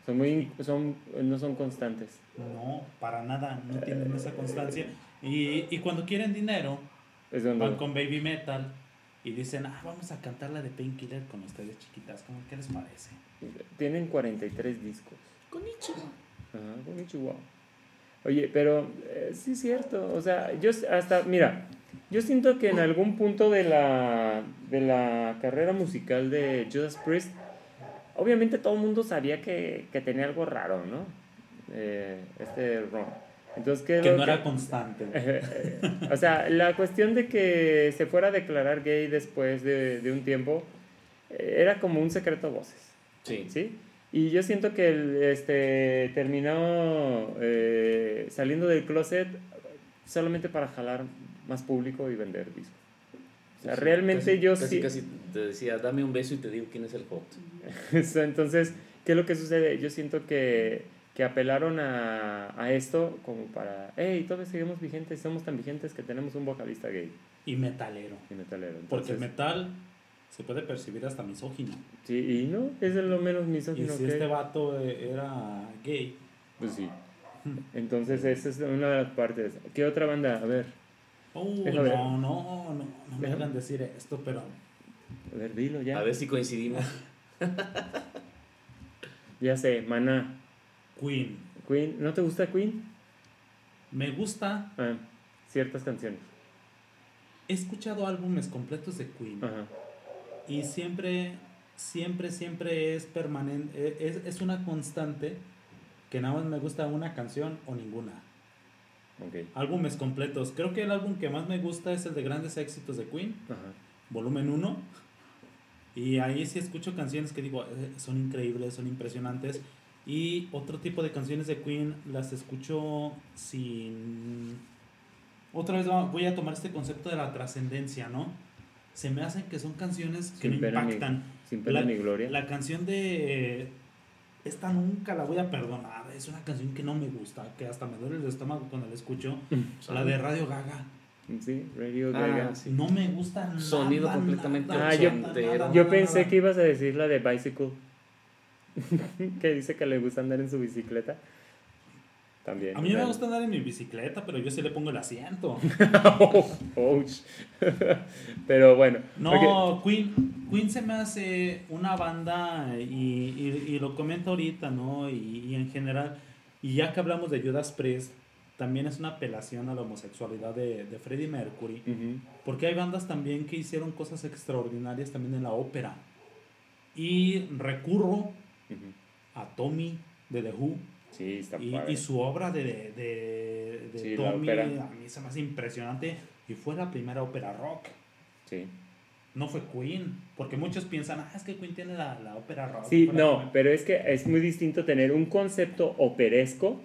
No son constantes. No, para nada, no tienen esa constancia. Y cuando quieren dinero, Es donde van con Baby Metal y dicen, vamos a cantar la de Painkiller con ustedes chiquitas. ¿Qué les parece? tienen 43 discos. Konnichiwa. Ajá, konnichiwa. Oye, pero sí es cierto. O sea, mira, yo siento que en algún punto de la carrera musical de Judas Priest, obviamente todo el mundo sabía que tenía algo raro, ¿no? Ron. Entonces, ¿qué es Que lo no era constante. O sea, la cuestión de que se fuera a declarar gay después de un tiempo era como un secreto a voces, Sí. ¿sí? Y yo siento que él terminó saliendo del closet solamente para jalar más público y vender discos. O sea, realmente Casi te decía, dame un beso y te digo quién es el hot. Entonces, ¿qué es lo que sucede? Yo siento que apelaron a esto como para, hey, todavía seguimos vigentes, somos tan vigentes que tenemos un vocalista gay Y metalero. y metalero. Porque el Entonces, metal se puede percibir hasta misógino. sí, y no, es de lo menos Y misógino si que este vato era gay, pues sí. Entonces, esa es una de las partes. ¿Qué otra banda? A ver, Déjame ver. no me Déjame. hagan decir esto, pero a ver, dilo ya. A ver si coincidimos. Ya sé, Maná. Queen. Queen, ¿no te gusta Queen? Me gusta, Ciertas canciones. he escuchado álbumes completos de Queen Ajá. y siempre es permanente, es una constante que nada más me gusta una canción o ninguna. Ok. Álbumes completos. Creo que el álbum que más me gusta es el de Grandes Éxitos de Queen, Ajá. volumen 1. Y ahí sí escucho canciones que digo, son increíbles, son impresionantes. Y otro tipo de canciones de Queen las escucho sin... Otra vez voy a tomar este concepto de la trascendencia, ¿no? Se me hacen que son canciones que Sin no pena impactan. Sin pena ni gloria. La canción de... Esta nunca la voy a perdonar. Es una canción que no me gusta, que hasta me duele el estómago cuando la escucho. La de Radio Gaga. Sí, Radio Gaga. Sí. No me gusta nada. Sonido completamente ochentero. Yo pensé que ibas a decir la de Bicycle. Que dice que le gusta andar en su bicicleta. También. A mí me gusta andar en mi bicicleta, pero yo sí le pongo el asiento. Ouch. Pero bueno. No, Queen se me hace una banda y lo comento ahorita, ¿no? Y en general, y ya que hablamos de Judas Priest, también es una apelación a la homosexualidad de Freddie Mercury, Ujú. porque hay bandas también que hicieron cosas extraordinarias también en la ópera. Y recurro Ujú. a Tommy de The Who. Sí, está padre. Y su obra de Sí, la Tommy ópera. a mí se me hace impresionante. Y fue la primera ópera rock. Sí. No fue Queen. Porque muchos piensan, es que Queen tiene la ópera rock. Sí, fue la no, primera". pero es que es muy distinto tener un concepto operesco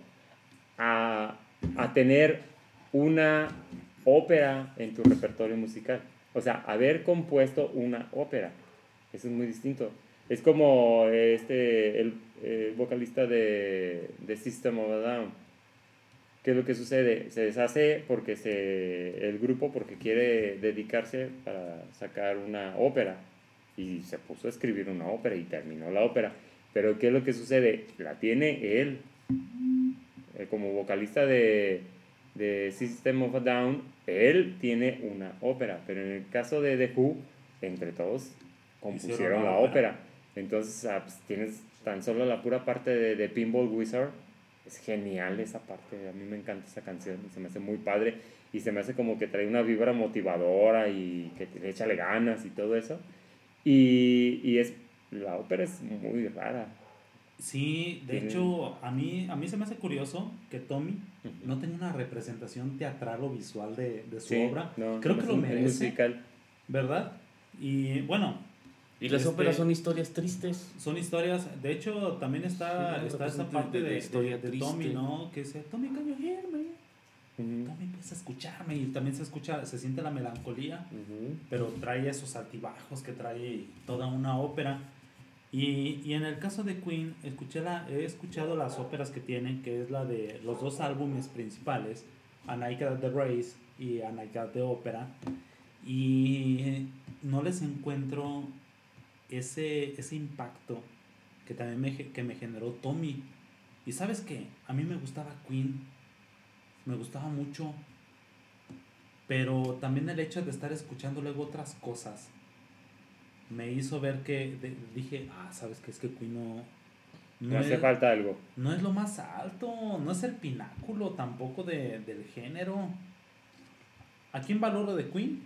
a tener una ópera en tu repertorio musical. O sea, haber compuesto una ópera. Eso es muy distinto. Es como el vocalista de System of a Down. ¿Qué es lo que sucede? Se deshace porque el grupo porque quiere dedicarse para sacar una ópera y se puso a escribir una ópera y terminó la ópera. Pero ¿qué es lo que sucede? La tiene él como vocalista de System of a Down. Él tiene una ópera, pero en el caso de The Who, entre todos compusieron Hicieron la la ópera. ópera. Entonces pues, tienes tan solo la pura parte de Pinball Wizard. Es genial esa parte, a mí me encanta esa canción y se me hace muy padre y se me hace como que trae una vibra motivadora y que te échale ganas y todo eso. Y la ópera es muy rara. Sí, de Tiene- hecho, a mí se me hace curioso que Tommy Ujú. no tenga una representación teatral o visual de su Sí, obra. no, Creo no que es lo un merece, musical. ¿verdad? Y bueno, Y las óperas son historias tristes. son historias. De hecho, también está Sí, esa representa parte de historia de triste. Tommy, ¿no? Que dice, Tommy, can you hear me? Ujú. Tommy empieza a escucharme y también se siente la melancolía, Ujú. pero trae esos altibajos que trae toda una ópera. Y en el caso de Queen, he escuchado las óperas que tienen, que es la de los dos álbumes principales, A Night at the Race y A Night at the Opera, y no les encuentro ese impacto que también que me generó Tommy. Y sabes qué, a mí me gustaba Queen, me gustaba mucho, pero también el hecho de estar escuchando luego otras cosas me hizo ver que dije, sabes que es que Queen Me hace falta algo. no es lo más alto, no es el pináculo tampoco del género. ¿A quién valoro de Queen?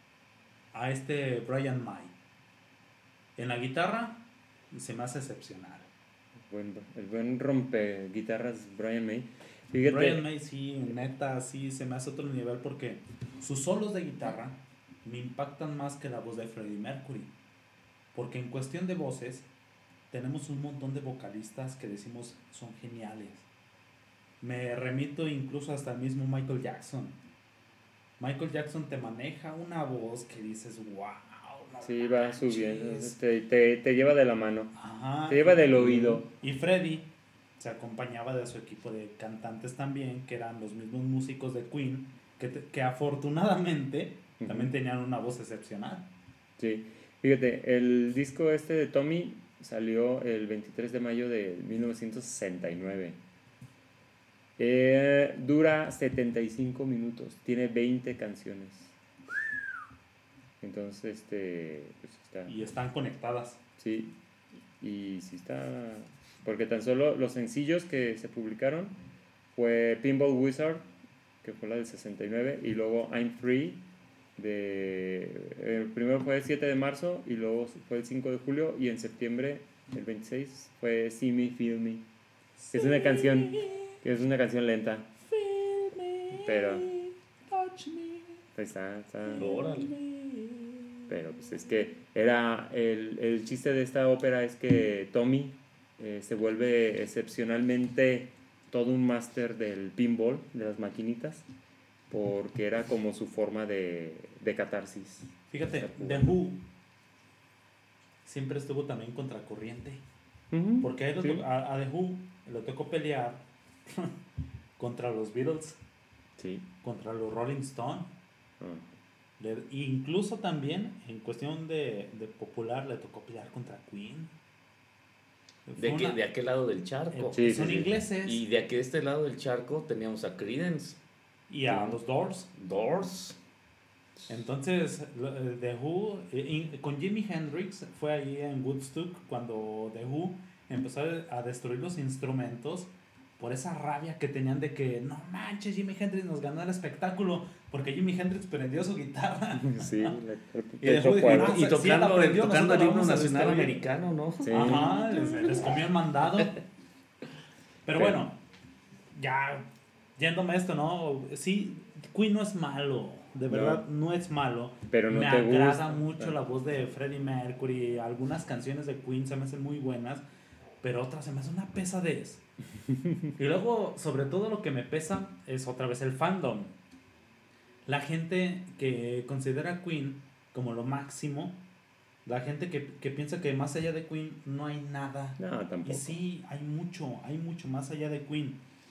A este Brian May. En la guitarra se me hace excepcional. El buen rompe guitarras Brian May. Fíjate, Brian May sí, neta, sí, se me hace otro nivel porque sus solos de guitarra me impactan más que la voz de Freddie Mercury. Porque en cuestión de voces, tenemos un montón de vocalistas que decimos son geniales. Me remito incluso hasta el mismo Michael Jackson. Michael Jackson te maneja una voz que dices, wow. No sí, va manches". subiendo. Te lleva de la mano. Ajá. Te lleva del oído. Y Freddie se acompañaba de su equipo de cantantes también, que eran los mismos músicos de Queen, que afortunadamente también tenían una voz excepcional. Sí. Fíjate, el disco este de Tommy salió el 23 de mayo de 1969. Dura 75 minutos, tiene 20 canciones. Entonces, pues está. Y están conectadas. Sí, y sí está. Porque tan solo los sencillos que se publicaron fue Pinball Wizard, que fue la del 69, y luego I'm Free. El primero fue el 7 de marzo y luego fue el 5 de julio y en septiembre, el 26, fue See Me, Feel Me, que es una canción lenta, pero pues está Órale. pero pues es que era el chiste de esta ópera es que Tommy se vuelve excepcionalmente todo un máster del pinball, de las maquinitas, porque era como su forma de catarsis. Fíjate, The Who siempre estuvo también contracorriente. Ujú, Porque a, sí. a The Who le tocó pelear contra los Beatles, Sí. contra los Rolling Stones. Ah. Incluso también en cuestión de popular le tocó pelear contra Queen. De aquel lado del charco. Sí, son sí, sí. ingleses. Y de aquí de este lado del charco teníamos a Creedence, Y a los Doors. Doors. Entonces, The Who, con Jimi Hendrix, fue ahí en Woodstock cuando The Who empezó a destruir los instrumentos por esa rabia que tenían de que no manches, Jimi Hendrix nos ganó el espectáculo porque Jimi Hendrix prendió su guitarra. Sí, Y después tocó dijeron, algo. "Ah, Y sí, tocando, la aprendió, tocando el nosotros la himno vamos a nacional destruir". americano, ¿no? Sí. Ajá, les comió el mandado. Pero bueno, ya yéndome a esto, ¿no? Sí, Queen no es malo, de verdad no es malo. Pero no me te agrada gusta. mucho la voz de Freddie Mercury, algunas canciones de Queen se me hacen muy buenas, pero otras se me hace una pesadez. Y luego, sobre todo lo que me pesa es otra vez el fandom. La gente que considera a Queen como lo máximo, la gente que piensa que más allá de Queen no hay nada. No, tampoco. Y sí, hay mucho más allá de Queen.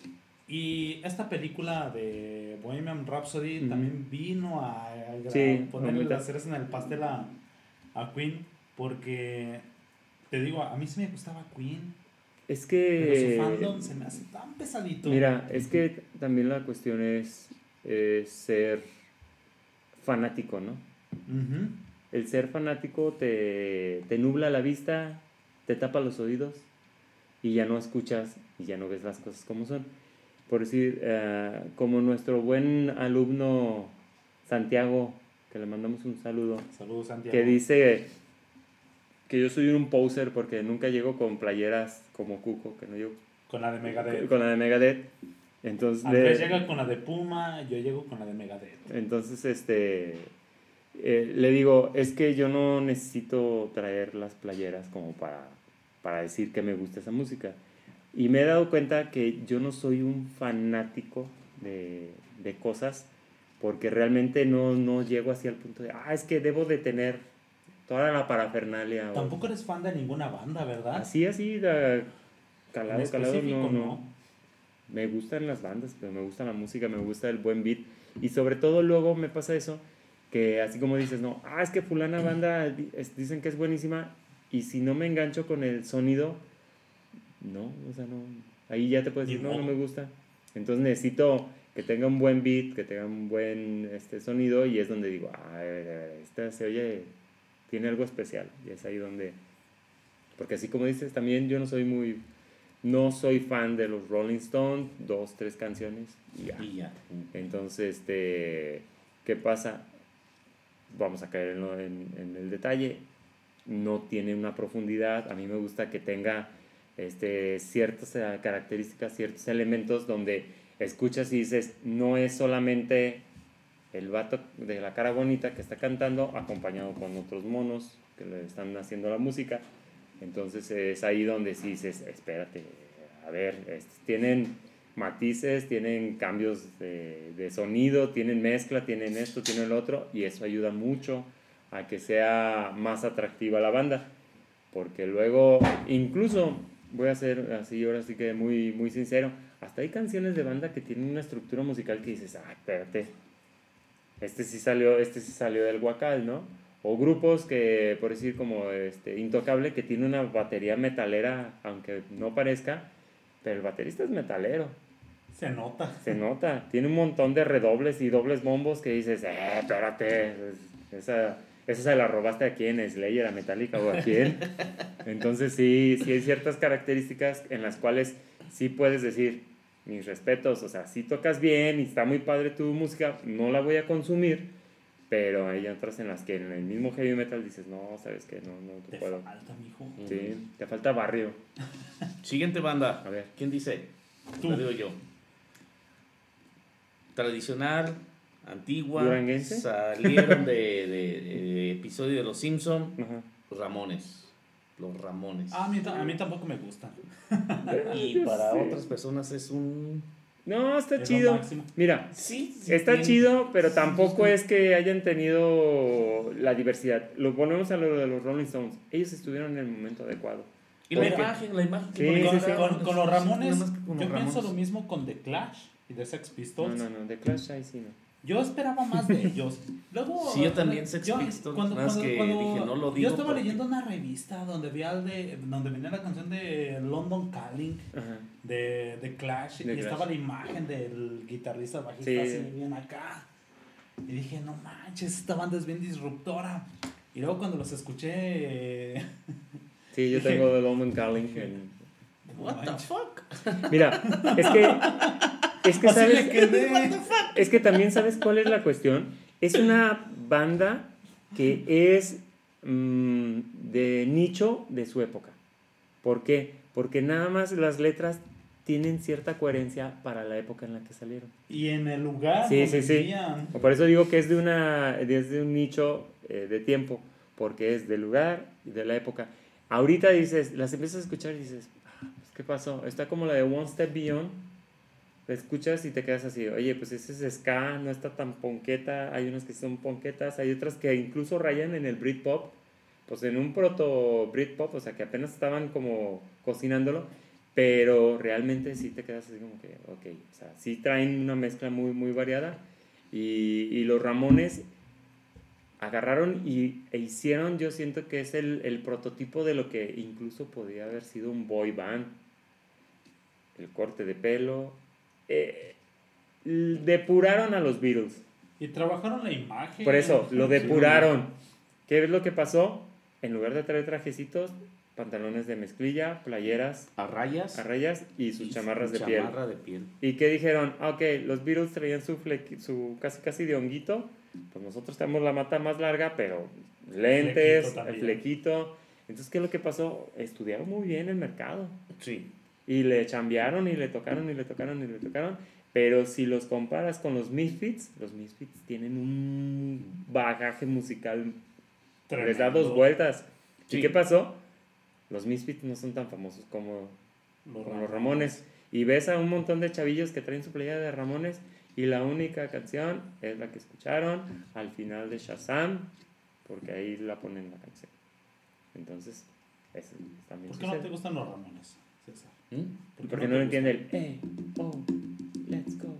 Y esta película de Bohemian Rhapsody Ujú. también vino a Sí, ponerle ahorita. las cerezas en el pastel a Queen, porque te digo, a mí sí me gustaba Queen, Es pero su que... fandom se me hace tan pesadito. Mira, es que también la cuestión es ser fanático, ¿no? Ujú. El ser fanático te nubla la vista, te tapa los oídos y ya no escuchas y ya no ves las cosas como son. Por decir, como nuestro buen alumno Santiago, que le mandamos un saludo, Saludos, Santiago. que dice que yo soy un poser porque nunca llego con playeras como Cuco, que no llego Con la de Megadeth. con la de Megadeth. Entonces, Andrés llega con la de Puma, yo llego con la de Megadeth. entonces le digo, es que yo no necesito traer las playeras como para decir que me gusta esa música. Y me he dado cuenta que yo no soy un fanático de cosas porque realmente no llego así al punto de, es que debo de tener toda la parafernalia. Tampoco eres fan de ninguna banda, ¿verdad? Así, calado, En calado, específico, no. Me gustan las bandas, pero me gusta la música, me gusta el buen beat. Y sobre todo luego me pasa eso, que así como dices, no, es que fulana banda dicen que es buenísima y si no me engancho con el sonido, no, o sea, no. Ahí ya te puedes decir, Ni no modo. me gusta. Entonces necesito que tenga un buen beat, que tenga un buen sonido y es donde digo, esta se oye, tiene algo especial. Y es ahí donde, porque así como dices, también yo no soy fan de los Rolling Stones, 2, 3 canciones y ya. Y ya. Entonces, ¿qué pasa? Vamos a caer en el detalle. No tiene una profundidad. A mí me gusta que tenga ciertas características, ciertos elementos donde escuchas y dices, no es solamente el vato de la cara bonita que está cantando acompañado con otros monos que le están haciendo la música. Entonces es ahí donde sí dices, espérate, a ver, tienen matices, tienen cambios de sonido, tienen mezcla, tienen esto, tienen lo otro, y eso ayuda mucho a que sea más atractiva la banda. Porque luego, incluso, voy a ser así, ahora sí que muy, muy sincero, hasta hay canciones de banda que tienen una estructura musical que dices, espérate, este sí salió del Guacal, ¿no? O grupos que, por decir como Intocable, que tiene una batería metalera, aunque no parezca, pero el baterista es metalero. Se nota. Se nota. Tiene un montón de redobles y dobles bombos que dices, espérate, esa se la robaste a quién, a Slayer, a Metallica o a quién. Entonces sí hay ciertas características en las cuales sí puedes decir, mis respetos, o sea, sí tocas bien y está muy padre tu música, no la voy a consumir, pero hay otras en las que en el mismo heavy metal dices, no, sabes que no te Te puedo. falta, mijo. Sí, te falta barrio. Siguiente banda. A ver. ¿Quién dice? Tú. Lo digo yo. Tradicional, antigua. ¿Duranguense? Salieron de episodio de Los Simpson. Ajá. Ramones. Los Ramones. A mí tampoco me gusta. Y para Sí. otras personas es un... No, está Es lo chido. máximo. Mira, Sí, está tiene- chido, pero tampoco sí. es que hayan tenido la diversidad. Lo ponemos a lo de los Rolling Stones. Ellos estuvieron en el momento adecuado. Y la Porque- imagen Sí, ponen sí, sí. Con los Ramones, Nada más que con los yo pienso Ramones. lo mismo con The Clash y The Sex Pistols. No, de Clash ahí sí no. Yo esperaba más de ellos. Luego, Sí, yo también, Sex yo- Pistols, nada más que dije, no lo digo Yo estaba porque- leyendo una revista donde donde venía la canción de London Calling Ajá. de Clash De y Clash. estaba la imagen del guitarrista bajista Sí. así bien acá. Y dije, no manches, esta banda es bien disruptora. Y luego cuando los escuché, Sí, yo tengo The London Calling What the fuck? Mira, es que Así sabes, le quedé. es que también sabes cuál es la cuestión. Es una banda que es de nicho de su época. ¿Por qué? Porque nada más las letras tienen cierta coherencia para la época en la que salieron. Y en el lugar Sí, donde sí, sí. vivían. Por eso digo que es de un nicho de tiempo, porque es del lugar y de la época. Ahorita dices, las empiezas a escuchar y dices, pues, ¿qué pasó? Está como la de One Step Beyond. La escuchas y te quedas así, oye, pues ese es ska, no está tan ponqueta. Hay unas que son ponquetas, hay otras que incluso rayan en el Britpop, pues en un proto Britpop, o sea que apenas estaban como cocinándolo, pero realmente sí te quedas así como que, ok, o sea, sí traen una mezcla muy, muy variada. Y los Ramones agarraron e hicieron, yo siento que es el prototipo de lo que incluso podría haber sido un boy band. El corte de pelo. Depuraron a los Beatles. Y trabajaron la imagen. Por eso, lo Sí. depuraron. ¿Qué es lo que pasó? En lugar de traer trajecitos, pantalones de mezclilla, playeras A rayas. a rayas y sus y chamarras su de piel. chamarra de piel. ¿Y qué dijeron? Ah, ok, los Beatles traían su casi de honguito, pues nosotros tenemos la mata más larga, pero lentes, Flequito el también. flequito. Entonces, ¿qué es lo que pasó? Estudiaron muy bien el mercado. Sí. Y le chambearon y le tocaron y le tocaron y le tocaron. Pero si los comparas con los Misfits tienen un bagaje musical. Les da dos vueltas. Sí. ¿Y qué pasó? Los Misfits no son tan famosos como los Ramones. Y ves a un montón de chavillos que traen su playera de Ramones y la única canción es la que escucharon al final de Shazam, porque ahí la ponen la canción. Entonces, eso también ¿Por qué no te sucede. gustan los Ramones, César? ¿Mm? ¿Por qué Porque no te lo entiende gustan? el let's go,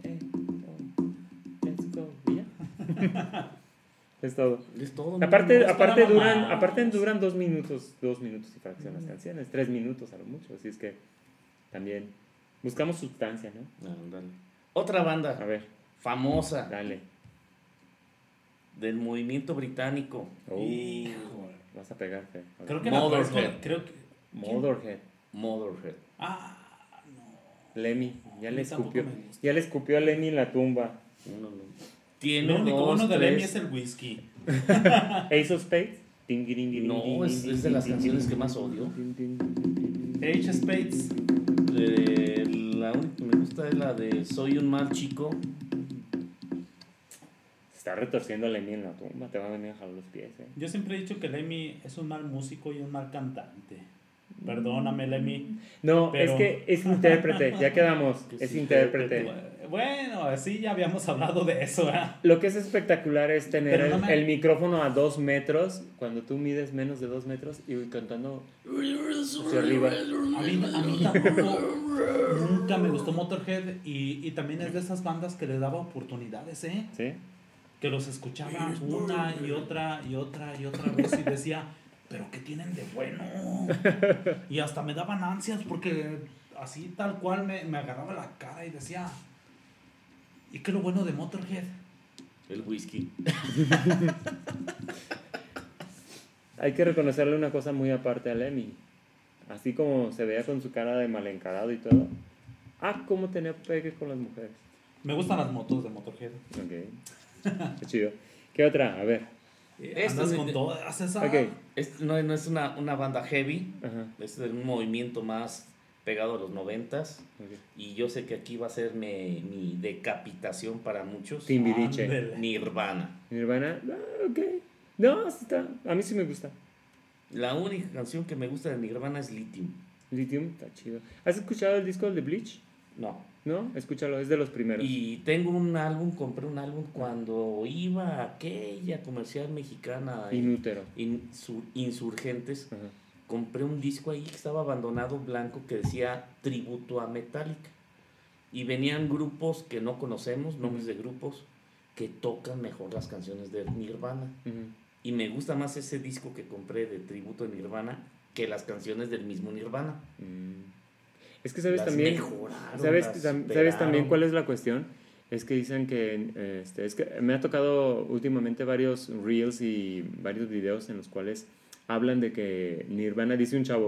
let's go. ¿Y ya? Es todo. Es todo. ¿no? Aparte espera duran nomás. 2 minutos y fracción las canciones, 3 minutos a lo mucho, así es que también buscamos sustancia, ¿no? Ándale. Otra A banda ver, famosa dale. del movimiento británico. Híjole. Vas a pegar, Fer. A ver. Creo que Motorhead. creo que. Motorhead. Motorhead. Ah, no. Lemmy, A mí tampoco me gusta. ya le escupió a Lemmy en la tumba. No. Tiene Lo único dos, bueno de Lemmy tres- es el whisky. Ace of Spades. No, es de las canciones que más odio. H. Spades. La única que me gusta es la de Soy un mal chico. Se está retorciendo a Lemmy en la tumba, te va a venir a jalar los pies, Yo siempre he dicho que Lemmy es un mal músico y un mal cantante. Perdóname, Lemmy. No, Pero- es que es intérprete, ya quedamos, Que es sí, intérprete. Bueno, así ya habíamos hablado de eso, ¿eh? Lo que es espectacular es tener Pero no me- el micrófono a 2 metros, cuando tú mides menos de 2 metros y cantando hacia arriba. A mí tampoco, nunca me gustó Motorhead y también es de esas bandas que le daba oportunidades, ¿eh? ¿Sí? Que los escuchaba una y otra vez y decía, pero ¿qué tienen de bueno? Y hasta me daban ansias porque así tal cual me agarraba la cara y decía, ¿y qué es lo bueno de Motorhead? El whisky. Hay que reconocerle una cosa muy aparte a Lemmy. Así como se veía con su cara de mal encarado y todo. Ah, cómo tenía pegue con las mujeres. Me gustan las motos de Motorhead. Ok. Qué chido. ¿Qué otra? A ver. Andas es con de- todas esas. Ok. No es una banda heavy. Ajá. Es de un movimiento más pegado a los 90s. Ok. Y yo sé que aquí va a ser mi decapitación para muchos. Timbiriche. Ándele. Nirvana. Nirvana. Ah, ok. No, sí está. A mí sí me gusta. La única canción que me gusta de Nirvana es Lithium. Lithium está chido. ¿Has escuchado el disco de Bleach? No. ¿No? Escúchalo, es de los primeros. Y compré un álbum cuando iba a aquella comercial mexicana Inútero. Insurgentes. Ajá. Compré un disco ahí que estaba abandonado blanco que decía tributo a Metallica. Y venían grupos que no conocemos, nombres de grupos, que tocan mejor las canciones de Nirvana. Ujú. Y me gusta más ese disco que compré de tributo a Nirvana que las canciones del mismo Nirvana. Mm. Es que sabes Las también, mejoraron, ¿sabes, las sabes superaron. también cuál es la cuestión? Es que dicen que, es que me ha tocado últimamente varios reels y varios videos en los cuales hablan de que Nirvana, dice un chavo,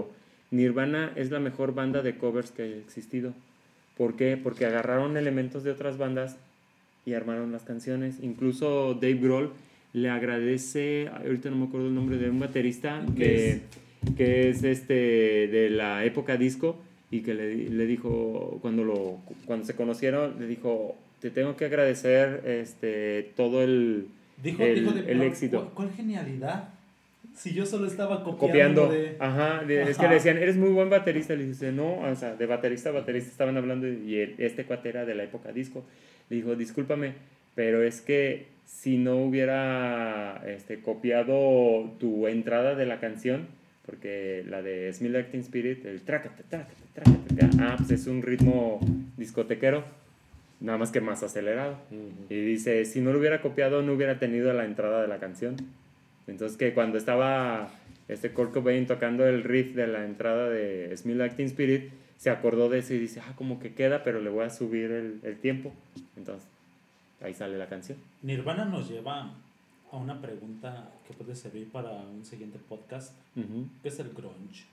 Nirvana es la mejor banda de covers que haya existido. ¿Por qué? Porque agarraron elementos de otras bandas y armaron las canciones. Incluso Dave Grohl le agradece, ahorita no me acuerdo el nombre, de un baterista que es de la época disco, y que le dijo, cuando se conocieron, le dijo, te tengo que agradecer todo el éxito. ¿Cuál genialidad? Si yo solo estaba Copiando. de... Ajá, es que le decían, eres muy buen baterista. Le dice, no, o sea, de baterista a baterista estaban hablando, y este cuate era de la época disco. Le dijo, discúlpame, pero es que si no hubiera copiado tu entrada de la canción, porque la de Smell Like Teen Spirit, el trácate, pues es un ritmo discotequero, nada más que más acelerado. Y dice, si no lo hubiera copiado, no hubiera tenido la entrada de la canción. Entonces, que cuando estaba Kurt Cobain tocando el riff de la entrada de Smell Like Teen Spirit, se acordó de eso y dice, como que queda, pero le voy a subir el tiempo. Entonces, ahí sale la canción. Nirvana nos lleva a una pregunta que puede servir para un siguiente podcast, ¿qué es el grunge?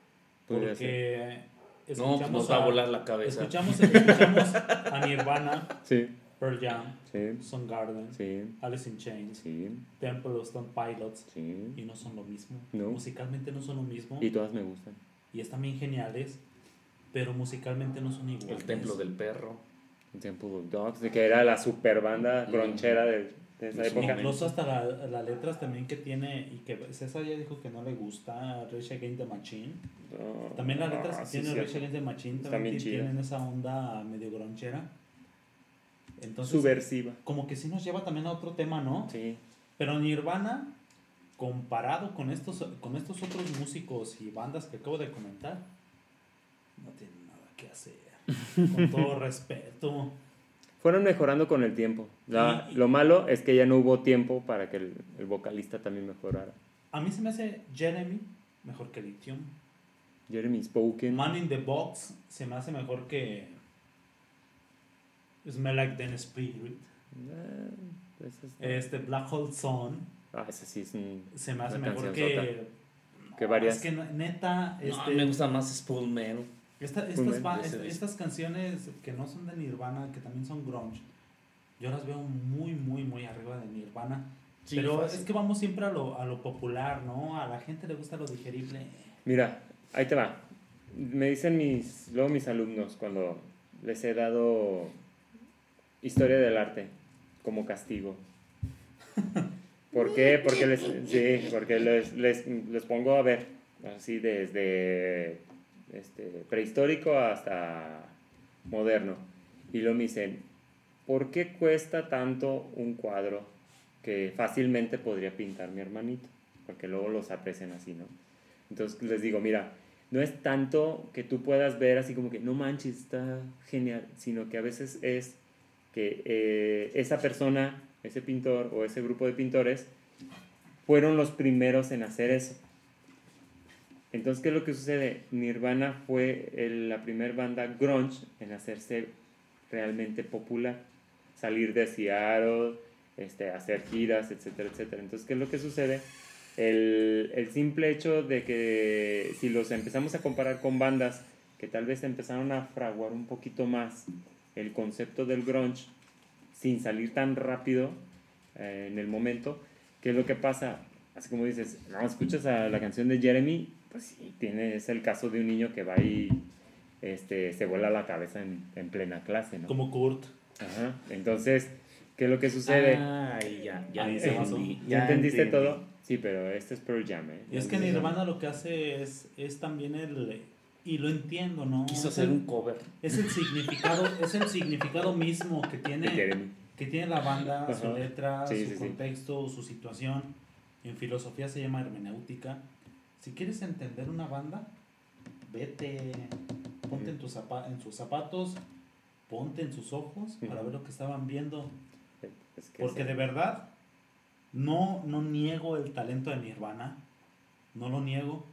Porque no, nos va a volar la cabeza. Escuchamos a Nirvana, sí. Pearl Jam, sí. Soundgarden, sí. Alice in Chains, sí. Temple of Stone Pilots, sí. y no son lo mismo. No. Musicalmente no son lo mismo. Y todas me gustan. Y están bien geniales, pero musicalmente no son iguales. El Templo del Perro. El Temple of Dogs, que era la super banda gronchera de esa época. Incluso hasta las letras también que tiene, y que César ya dijo que no le gusta, Rage Against the Machine. No, También las letras que tiene Rage sí. Against the Machine Están también bien chidas. tienen esa onda medio gronchera. Entonces, Subversiva. como que sí nos lleva también a otro tema, ¿no? Sí. Pero Nirvana, comparado con estos otros músicos y bandas que acabo de comentar, no tienen nada que hacer. Con todo respeto. Fueron mejorando con el tiempo. Lo malo es que ya no hubo tiempo para que el vocalista también mejorara. A mí se me hace Jeremy mejor que Lithium. Jeremy Spoken. Man in the Box se me hace mejor que Smell Like Teen Spirit. Black Hole Sun Ese sí es se me hace una mejor cancionzota. Que varias. Es que neta, No, me gusta más Spoolman. estas canciones que no son de Nirvana, que también son grunge, yo las veo muy, muy, muy arriba de Nirvana. Sí, pero fácil. es que vamos siempre a lo popular, ¿no? A la gente le gusta lo digerible. Mira, ahí te va. Me dicen luego mis alumnos, cuando les he dado historia del arte como castigo. ¿Por qué? Porque les pongo a ver, así desde prehistórico hasta moderno. Y luego me dicen, ¿por qué cuesta tanto un cuadro que fácilmente podría pintar mi hermanito? Porque luego los aprecian así, ¿no? Entonces les digo, mira, no es tanto que tú puedas ver así como que no manches, está genial, sino que a veces es que esa persona, ese pintor o ese grupo de pintores fueron los primeros en hacer eso. Entonces, ¿qué es lo que sucede? Nirvana fue la primera banda grunge en hacerse realmente popular, salir de Seattle, hacer giras, etcétera, etcétera. Entonces, ¿qué es lo que sucede? El simple hecho de que si los empezamos a comparar con bandas que tal vez empezaron a fraguar un poquito más el concepto del grunge sin salir tan rápido en el momento, ¿qué es lo que pasa? Así como dices, no, escuchas a la canción de Jeremy, pues sí, es el caso de un niño que va y se vuela la cabeza en plena clase, ¿no? Como Kurt. Ajá. Entonces, ¿qué es lo que sucede? Ay, ya Ahí entendí. se basó. ¿Ya entendiste entendí. todo? Sí, pero este es Pearl Jam, ¿eh? Y es que Nirvana lo que hace es también y lo entiendo, ¿no? Quiso hacer un cover. Es el significado mismo que De tiene Jeremy. la banda, Ajá. su letra, Sí, su sí, sí. contexto, su situación. En filosofía se llama hermenéutica. Si quieres entender una banda, ponte en sus zapatos, ponte en sus ojos para ver lo que estaban viendo. Es que Porque sí. de verdad, no niego el talento de Nirvana, no lo niego,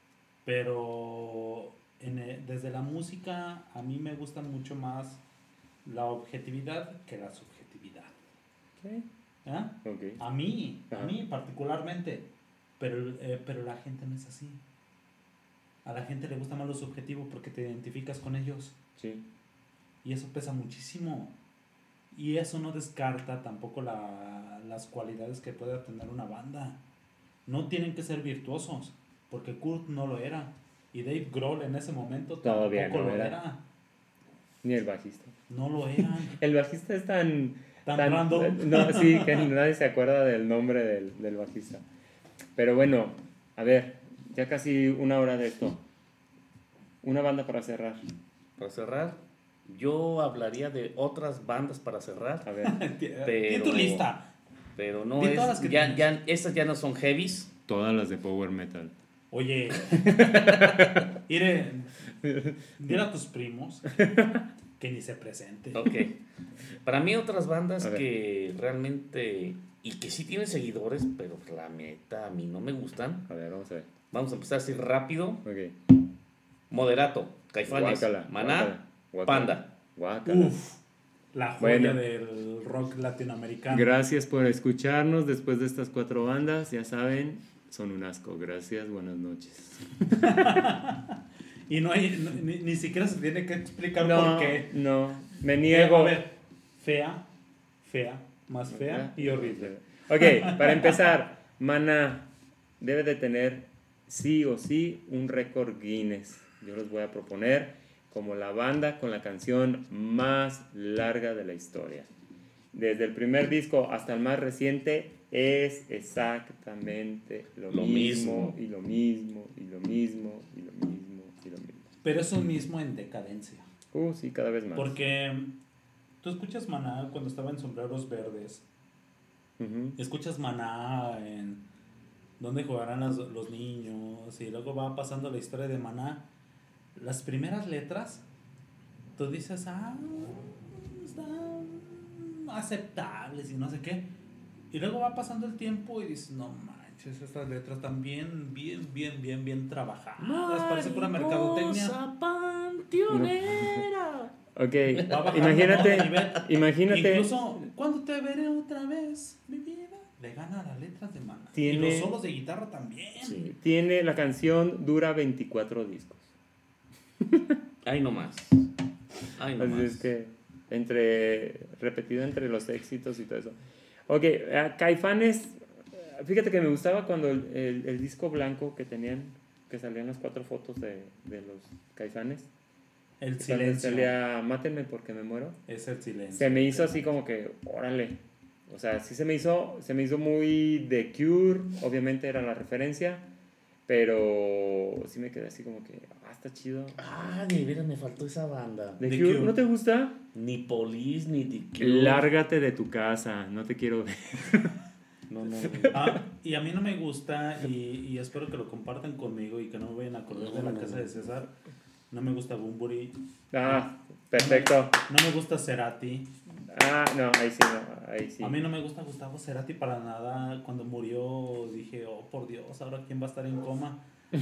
pero desde la música a mí me gusta mucho más la objetividad que la subjetividad. ¿Qué? ¿Ah? Ok. A mí Ajá. particularmente, pero la gente no es así. a la gente le gusta más lo subjetivo porque te identificas con ellos. Sí. Y eso pesa muchísimo. Y eso no descarta tampoco las cualidades que pueda tener una banda. No tienen que ser virtuosos, porque Kurt no lo era. Y Dave Grohl en ese momento Todavía tampoco no lo era. era. Ni el bajista. No lo eran. El bajista es tan Random. No, sí, que nadie se acuerda del nombre del bajista. Pero bueno, a ver, ya casi una hora de esto. Una banda para cerrar. Para cerrar, yo hablaría de otras bandas para cerrar, A ver. ¿Tiene tu lista? pero no Di es. todas las que Ya, estas ya no son heavies. Todas las de power metal. Oye, dile a tus primos que ni se presenten. Ok. Para mí, otras bandas A ver. que realmente. Y que sí tienen seguidores, pero la neta a mí no me gustan. A ver, vamos a ver. Vamos a empezar así rápido. Ok. Moderato, Caifanes, Guácala, Maná, guácala. Panda. Guácala. Uf, la joya Bueno. del rock latinoamericano. Gracias por escucharnos después de estas 4 bandas. Ya saben, son un asco. Gracias, buenas noches. Y no hay, ni siquiera se tiene que explicar No, por qué. no, me niego. A ver, fea, más fea y horrible. Ok, para empezar, Maná debe de tener sí o sí un récord Guinness. Yo les voy a proponer como la banda con la canción más larga de la historia. Desde el primer disco hasta el más reciente es exactamente lo mismo, y lo mismo, y lo mismo, y lo mismo, y lo mismo. Pero eso mismo en decadencia. Sí, cada vez más. Porque tú escuchas Maná cuando estaba en Sombreros Verdes. Ujú. Escuchas Maná en donde jugarán los niños. Y luego va pasando la historia de Maná. Las primeras letras, tú dices, están aceptables y no sé qué. Y luego va pasando el tiempo y dices, no manches, estas letras están bien trabajadas. Parece pura mercadotecnia. Panteonera. Ok, Va bajando, imagínate, ¿no? Nivel. imagínate. Incluso, ¿cuándo te veré otra vez, mi vida? Le gana las letras de Maná. Y Tiene- los solos de guitarra también. Sí. Tiene la canción, dura 24 discos. Ahí nomás. Ahí nomás. Así es que repetido entre los éxitos y todo eso. Ok, Caifanes, fíjate que me gustaba cuando el disco blanco que tenían, que salían las 4 fotos de los Caifanes. El Cuando silencio. salía Mátenme porque me muero. Es el silencio. Se me hizo así como que, órale. O sea, sí se me hizo muy The Cure, obviamente era la referencia, pero sí me quedé así como que, está chido. De veras me faltó esa banda. The The Cure, Cure. ¿no te gusta? Ni Police, ni The Cure. Lárgate de tu casa, no te quiero ver. No. Y a mí no me gusta, y espero que lo compartan conmigo y que no me vayan a acordar de la casa de César. No me gusta Bunbury. Perfecto. No me gusta Cerati. No, ahí sí. A mí no me gusta Gustavo Cerati para nada. Cuando murió dije, oh por Dios, ahora quién va a estar en coma.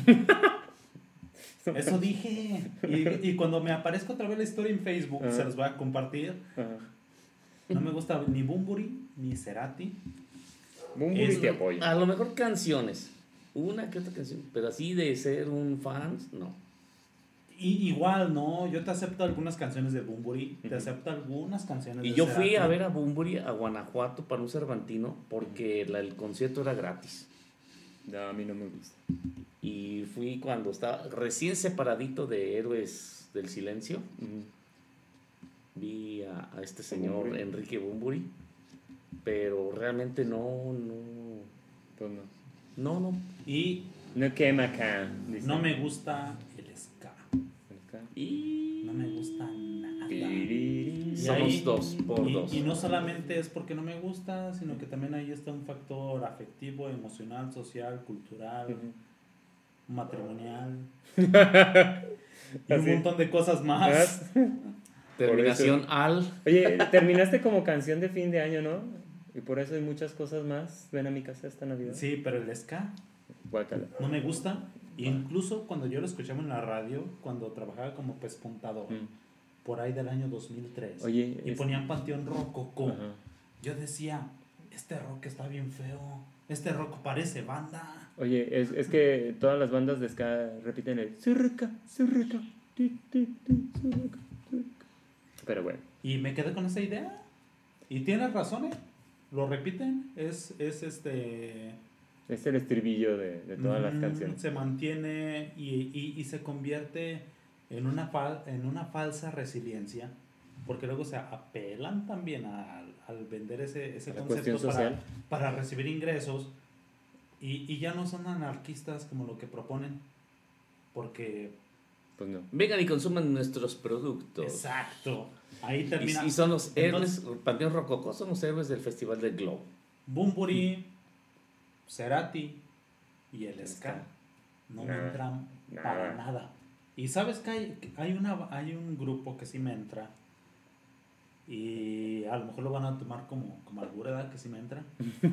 Eso dije. Y cuando me aparezca otra vez la historia en Facebook, Ajá. se los voy a compartir. Ajá. No me gusta ni Bunbury ni Cerati. Bunbury Es te lo- apoyo. A lo mejor canciones. Una que otra canción. Pero así de ser un fan, no. Y igual, ¿no? Yo te acepto algunas canciones de Bunbury, te Ujú. acepto algunas canciones Y de yo fui Cerati. a ver a Bunbury a Guanajuato para un Cervantino porque el concierto era gratis. No, a mí no me gusta. Y fui cuando estaba recién separadito de Héroes del Silencio. Ujú. Vi a este señor Bunbury. Enrique Bunbury. Pero realmente no. Pues no. No. Y No quema acá. dice. no me gusta el ska. Acá. Y No me gusta nada. Piriri. Y somos ahí- 2 por 2. Y no solamente es porque no me gusta, sino que también ahí está un factor afectivo, emocional, social, cultural, Ujú. matrimonial. Y un Así. montón de cosas más. Terminación al. Oye, terminaste como canción de fin de año, ¿no? Y por eso hay muchas cosas más. Ven a mi casa esta Navidad. Sí, pero el ska Guácala. no me gusta. Y incluso cuando yo lo escuchaba en la radio, cuando trabajaba como pespuntador, Mm. por ahí del año 2003, Oye, y ponían Panteón Rococó, Ajá. yo decía, este rock está bien feo. este rock parece banda. Oye, es que todas las bandas de ska repiten el surruca, surruca, ti, ti, ti, surruca, surruca. Pero bueno, Y me quedé con esa idea. Y tienes razón, lo repiten. Es es el estribillo de todas las canciones. Se mantiene y se convierte en una falsa resiliencia. Porque luego se apelan también al vender ese La cuestión concepto social. para recibir ingresos. Y ya no son anarquistas como lo que proponen. Porque... Pues no. Vengan y consuman nuestros productos. Exacto. Ahí termina. Y son los héroes, Entonces, Panteón Rococó son los héroes del Festival del Globo. Bunbury, Cerati y el ska no me Nada, entran nada. para nada. Y sabes que hay un grupo que sí me entra. Y a lo mejor lo van a tomar como albur, ¿verdad? Que sí me entra.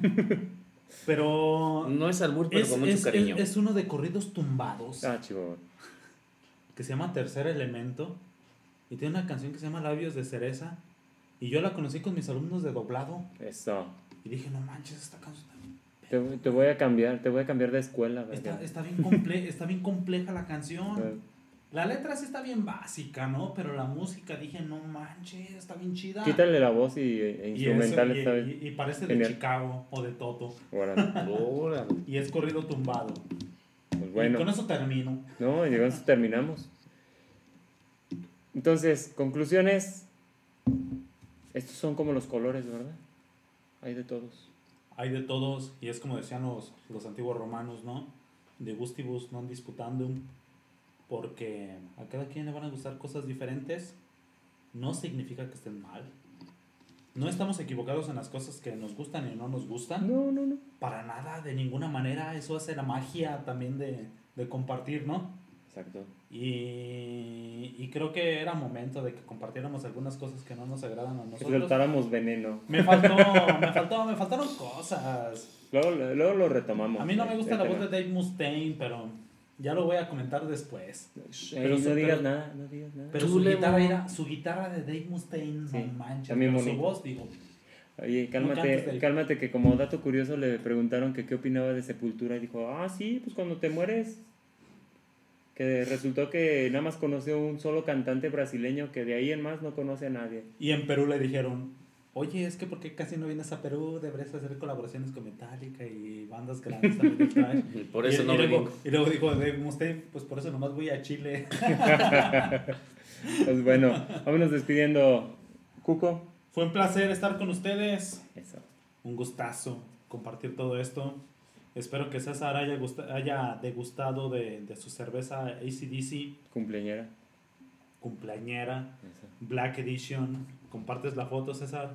Pero No es albur, pero con mucho cariño. es uno de corridos tumbados Ah, chivo. que se llama Tercer Elemento. Y tiene una canción que se llama Labios de Cereza. Y yo la conocí con mis alumnos de doblado. Eso. Y dije, no manches, esta canción está bien Te voy a cambiar de escuela, ¿verdad? Está bien compleja la canción. La letra sí está bien básica, ¿no? Pero la música, dije, no manches, está bien chida. Quítale la voz e Y instrumental eso, está bien. y parece Genial. de Chicago o de Toto. Órale. Órale. Y es corrido tumbado. Pues Y bueno. con eso termino. No, y con eso terminamos. Entonces, conclusiones. Estos son como los colores, ¿verdad? Hay de todos. Hay de todos, y es como decían los antiguos romanos, ¿no? De gustibus non disputandum. Porque a cada quien le van a gustar cosas diferentes. No significa que estén mal. No estamos equivocados en las cosas que nos gustan y no nos gustan. No, no, no. Para nada, de ninguna manera. Eso hace la magia también de compartir, ¿no? Exacto. Y creo que era momento de que compartiéramos algunas cosas que no nos agradan a Que nosotros. soltáramos veneno. Me faltaron cosas. Luego lo retomamos. A mí no me gusta la voz de tema. Dave Mustaine, pero ya lo voy a comentar después. Pero no digas pero- nada, no digas nada. Pero su guitarra de Dave Mustaine, Sí, no manches. también Pero su bonito. voz, digo, Oye, No cantes, Dave. cálmate, que como dato curioso le preguntaron que qué opinaba de Sepultura y dijo, sí, pues cuando te mueres, que resultó que nada más conoció un solo cantante brasileño que de ahí en más no conoce a nadie. y en Perú le dijeron, oye, es que ¿por qué casi no vienes a Perú? Deberías hacer colaboraciones con Metallica y bandas grandes también de thrash. Y por eso no vengo. Y luego dijo Dave Mustaine, pues por eso nomás voy a Chile. Pues bueno, vámonos despidiendo. Cuco. Fue un placer estar con ustedes. Eso. Un gustazo compartir todo esto. Espero que César haya degustado de su cerveza AC/DC Cumpleañera. cumpleañera, Eso. Black Edition. ¿Compartes la foto, César?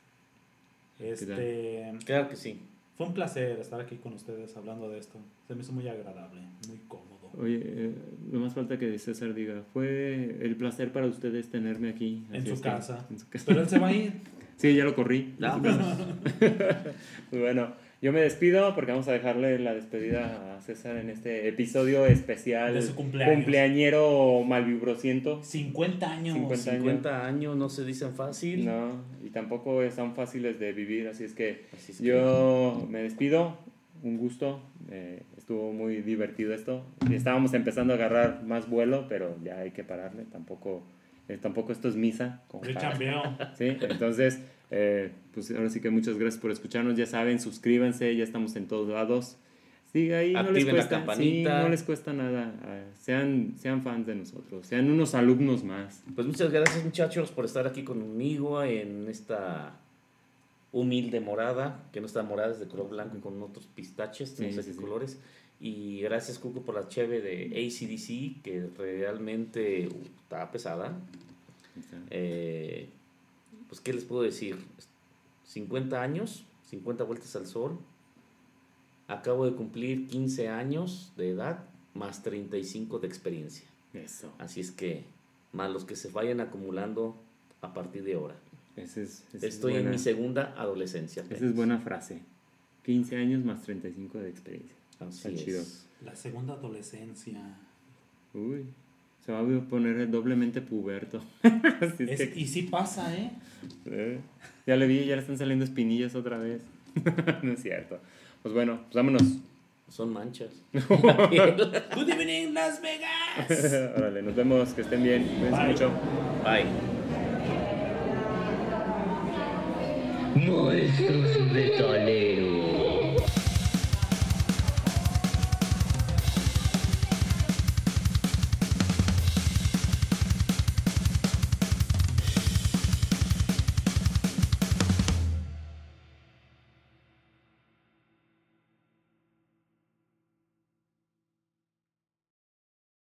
Claro que sí. Fue un placer estar aquí con ustedes hablando de esto. Se me hizo muy agradable, muy cómodo. Oye, lo más falta que César diga, fue el placer para ustedes tenerme aquí. En Así su es que- casa. en su casa. Pero él se va a ir. Sí, ya lo corrí. Vámonos. Pues bueno, yo me despido porque vamos a dejarle la despedida a César en este episodio especial. De su cumpleaños. Cumpleañero malvibrosiento. 50 años. 50 años. 50 años no se dicen fácil. No, y tampoco están fáciles de vivir, así es que Así es que- yo me despido. Un gusto. Estuvo muy divertido esto. Y estábamos empezando a agarrar más vuelo, pero ya hay que pararle. Tampoco esto es misa. como Yo para- chambeo. ¿Sí? Entonces, pues ahora sí que muchas gracias por escucharnos. Ya saben, suscríbanse, ya estamos en todos lados. Sí, ahí no les Activen la cuesta, campanita. sí, no les cuesta nada. Sean fans de nosotros, sean unos alumnos más. Pues muchas gracias, muchachos, por estar aquí conmigo en esta humilde morada, que no está morada, es de color blanco y con otros pistaches, Sí, no sé sí, qué sí. colores. Y gracias, Cuco, por la cheve de AC/DC, que realmente está pesada. Pues, ¿qué les puedo decir? 50 años, 50 vueltas al sol. Acabo de cumplir 15 años de edad, más 35 de experiencia. Eso. Así es que, más los que se vayan acumulando a partir de ahora. Esa es Estoy en buena- mi segunda adolescencia. Esa es apenas. buena frase. 15 años más 35 de experiencia. Así Está es. chido. La segunda adolescencia. Uy, se va a poner doblemente puberto. Así es que, Y sí pasa, ¿eh? ya le vi, ya le están saliendo espinillas otra vez. No es cierto. Pues bueno, pues vámonos. Son manchas. Good evening, Las Vegas. Órale, nos vemos, que estén bien. Cuídense Bye. mucho. Bye. Maestros Metalero.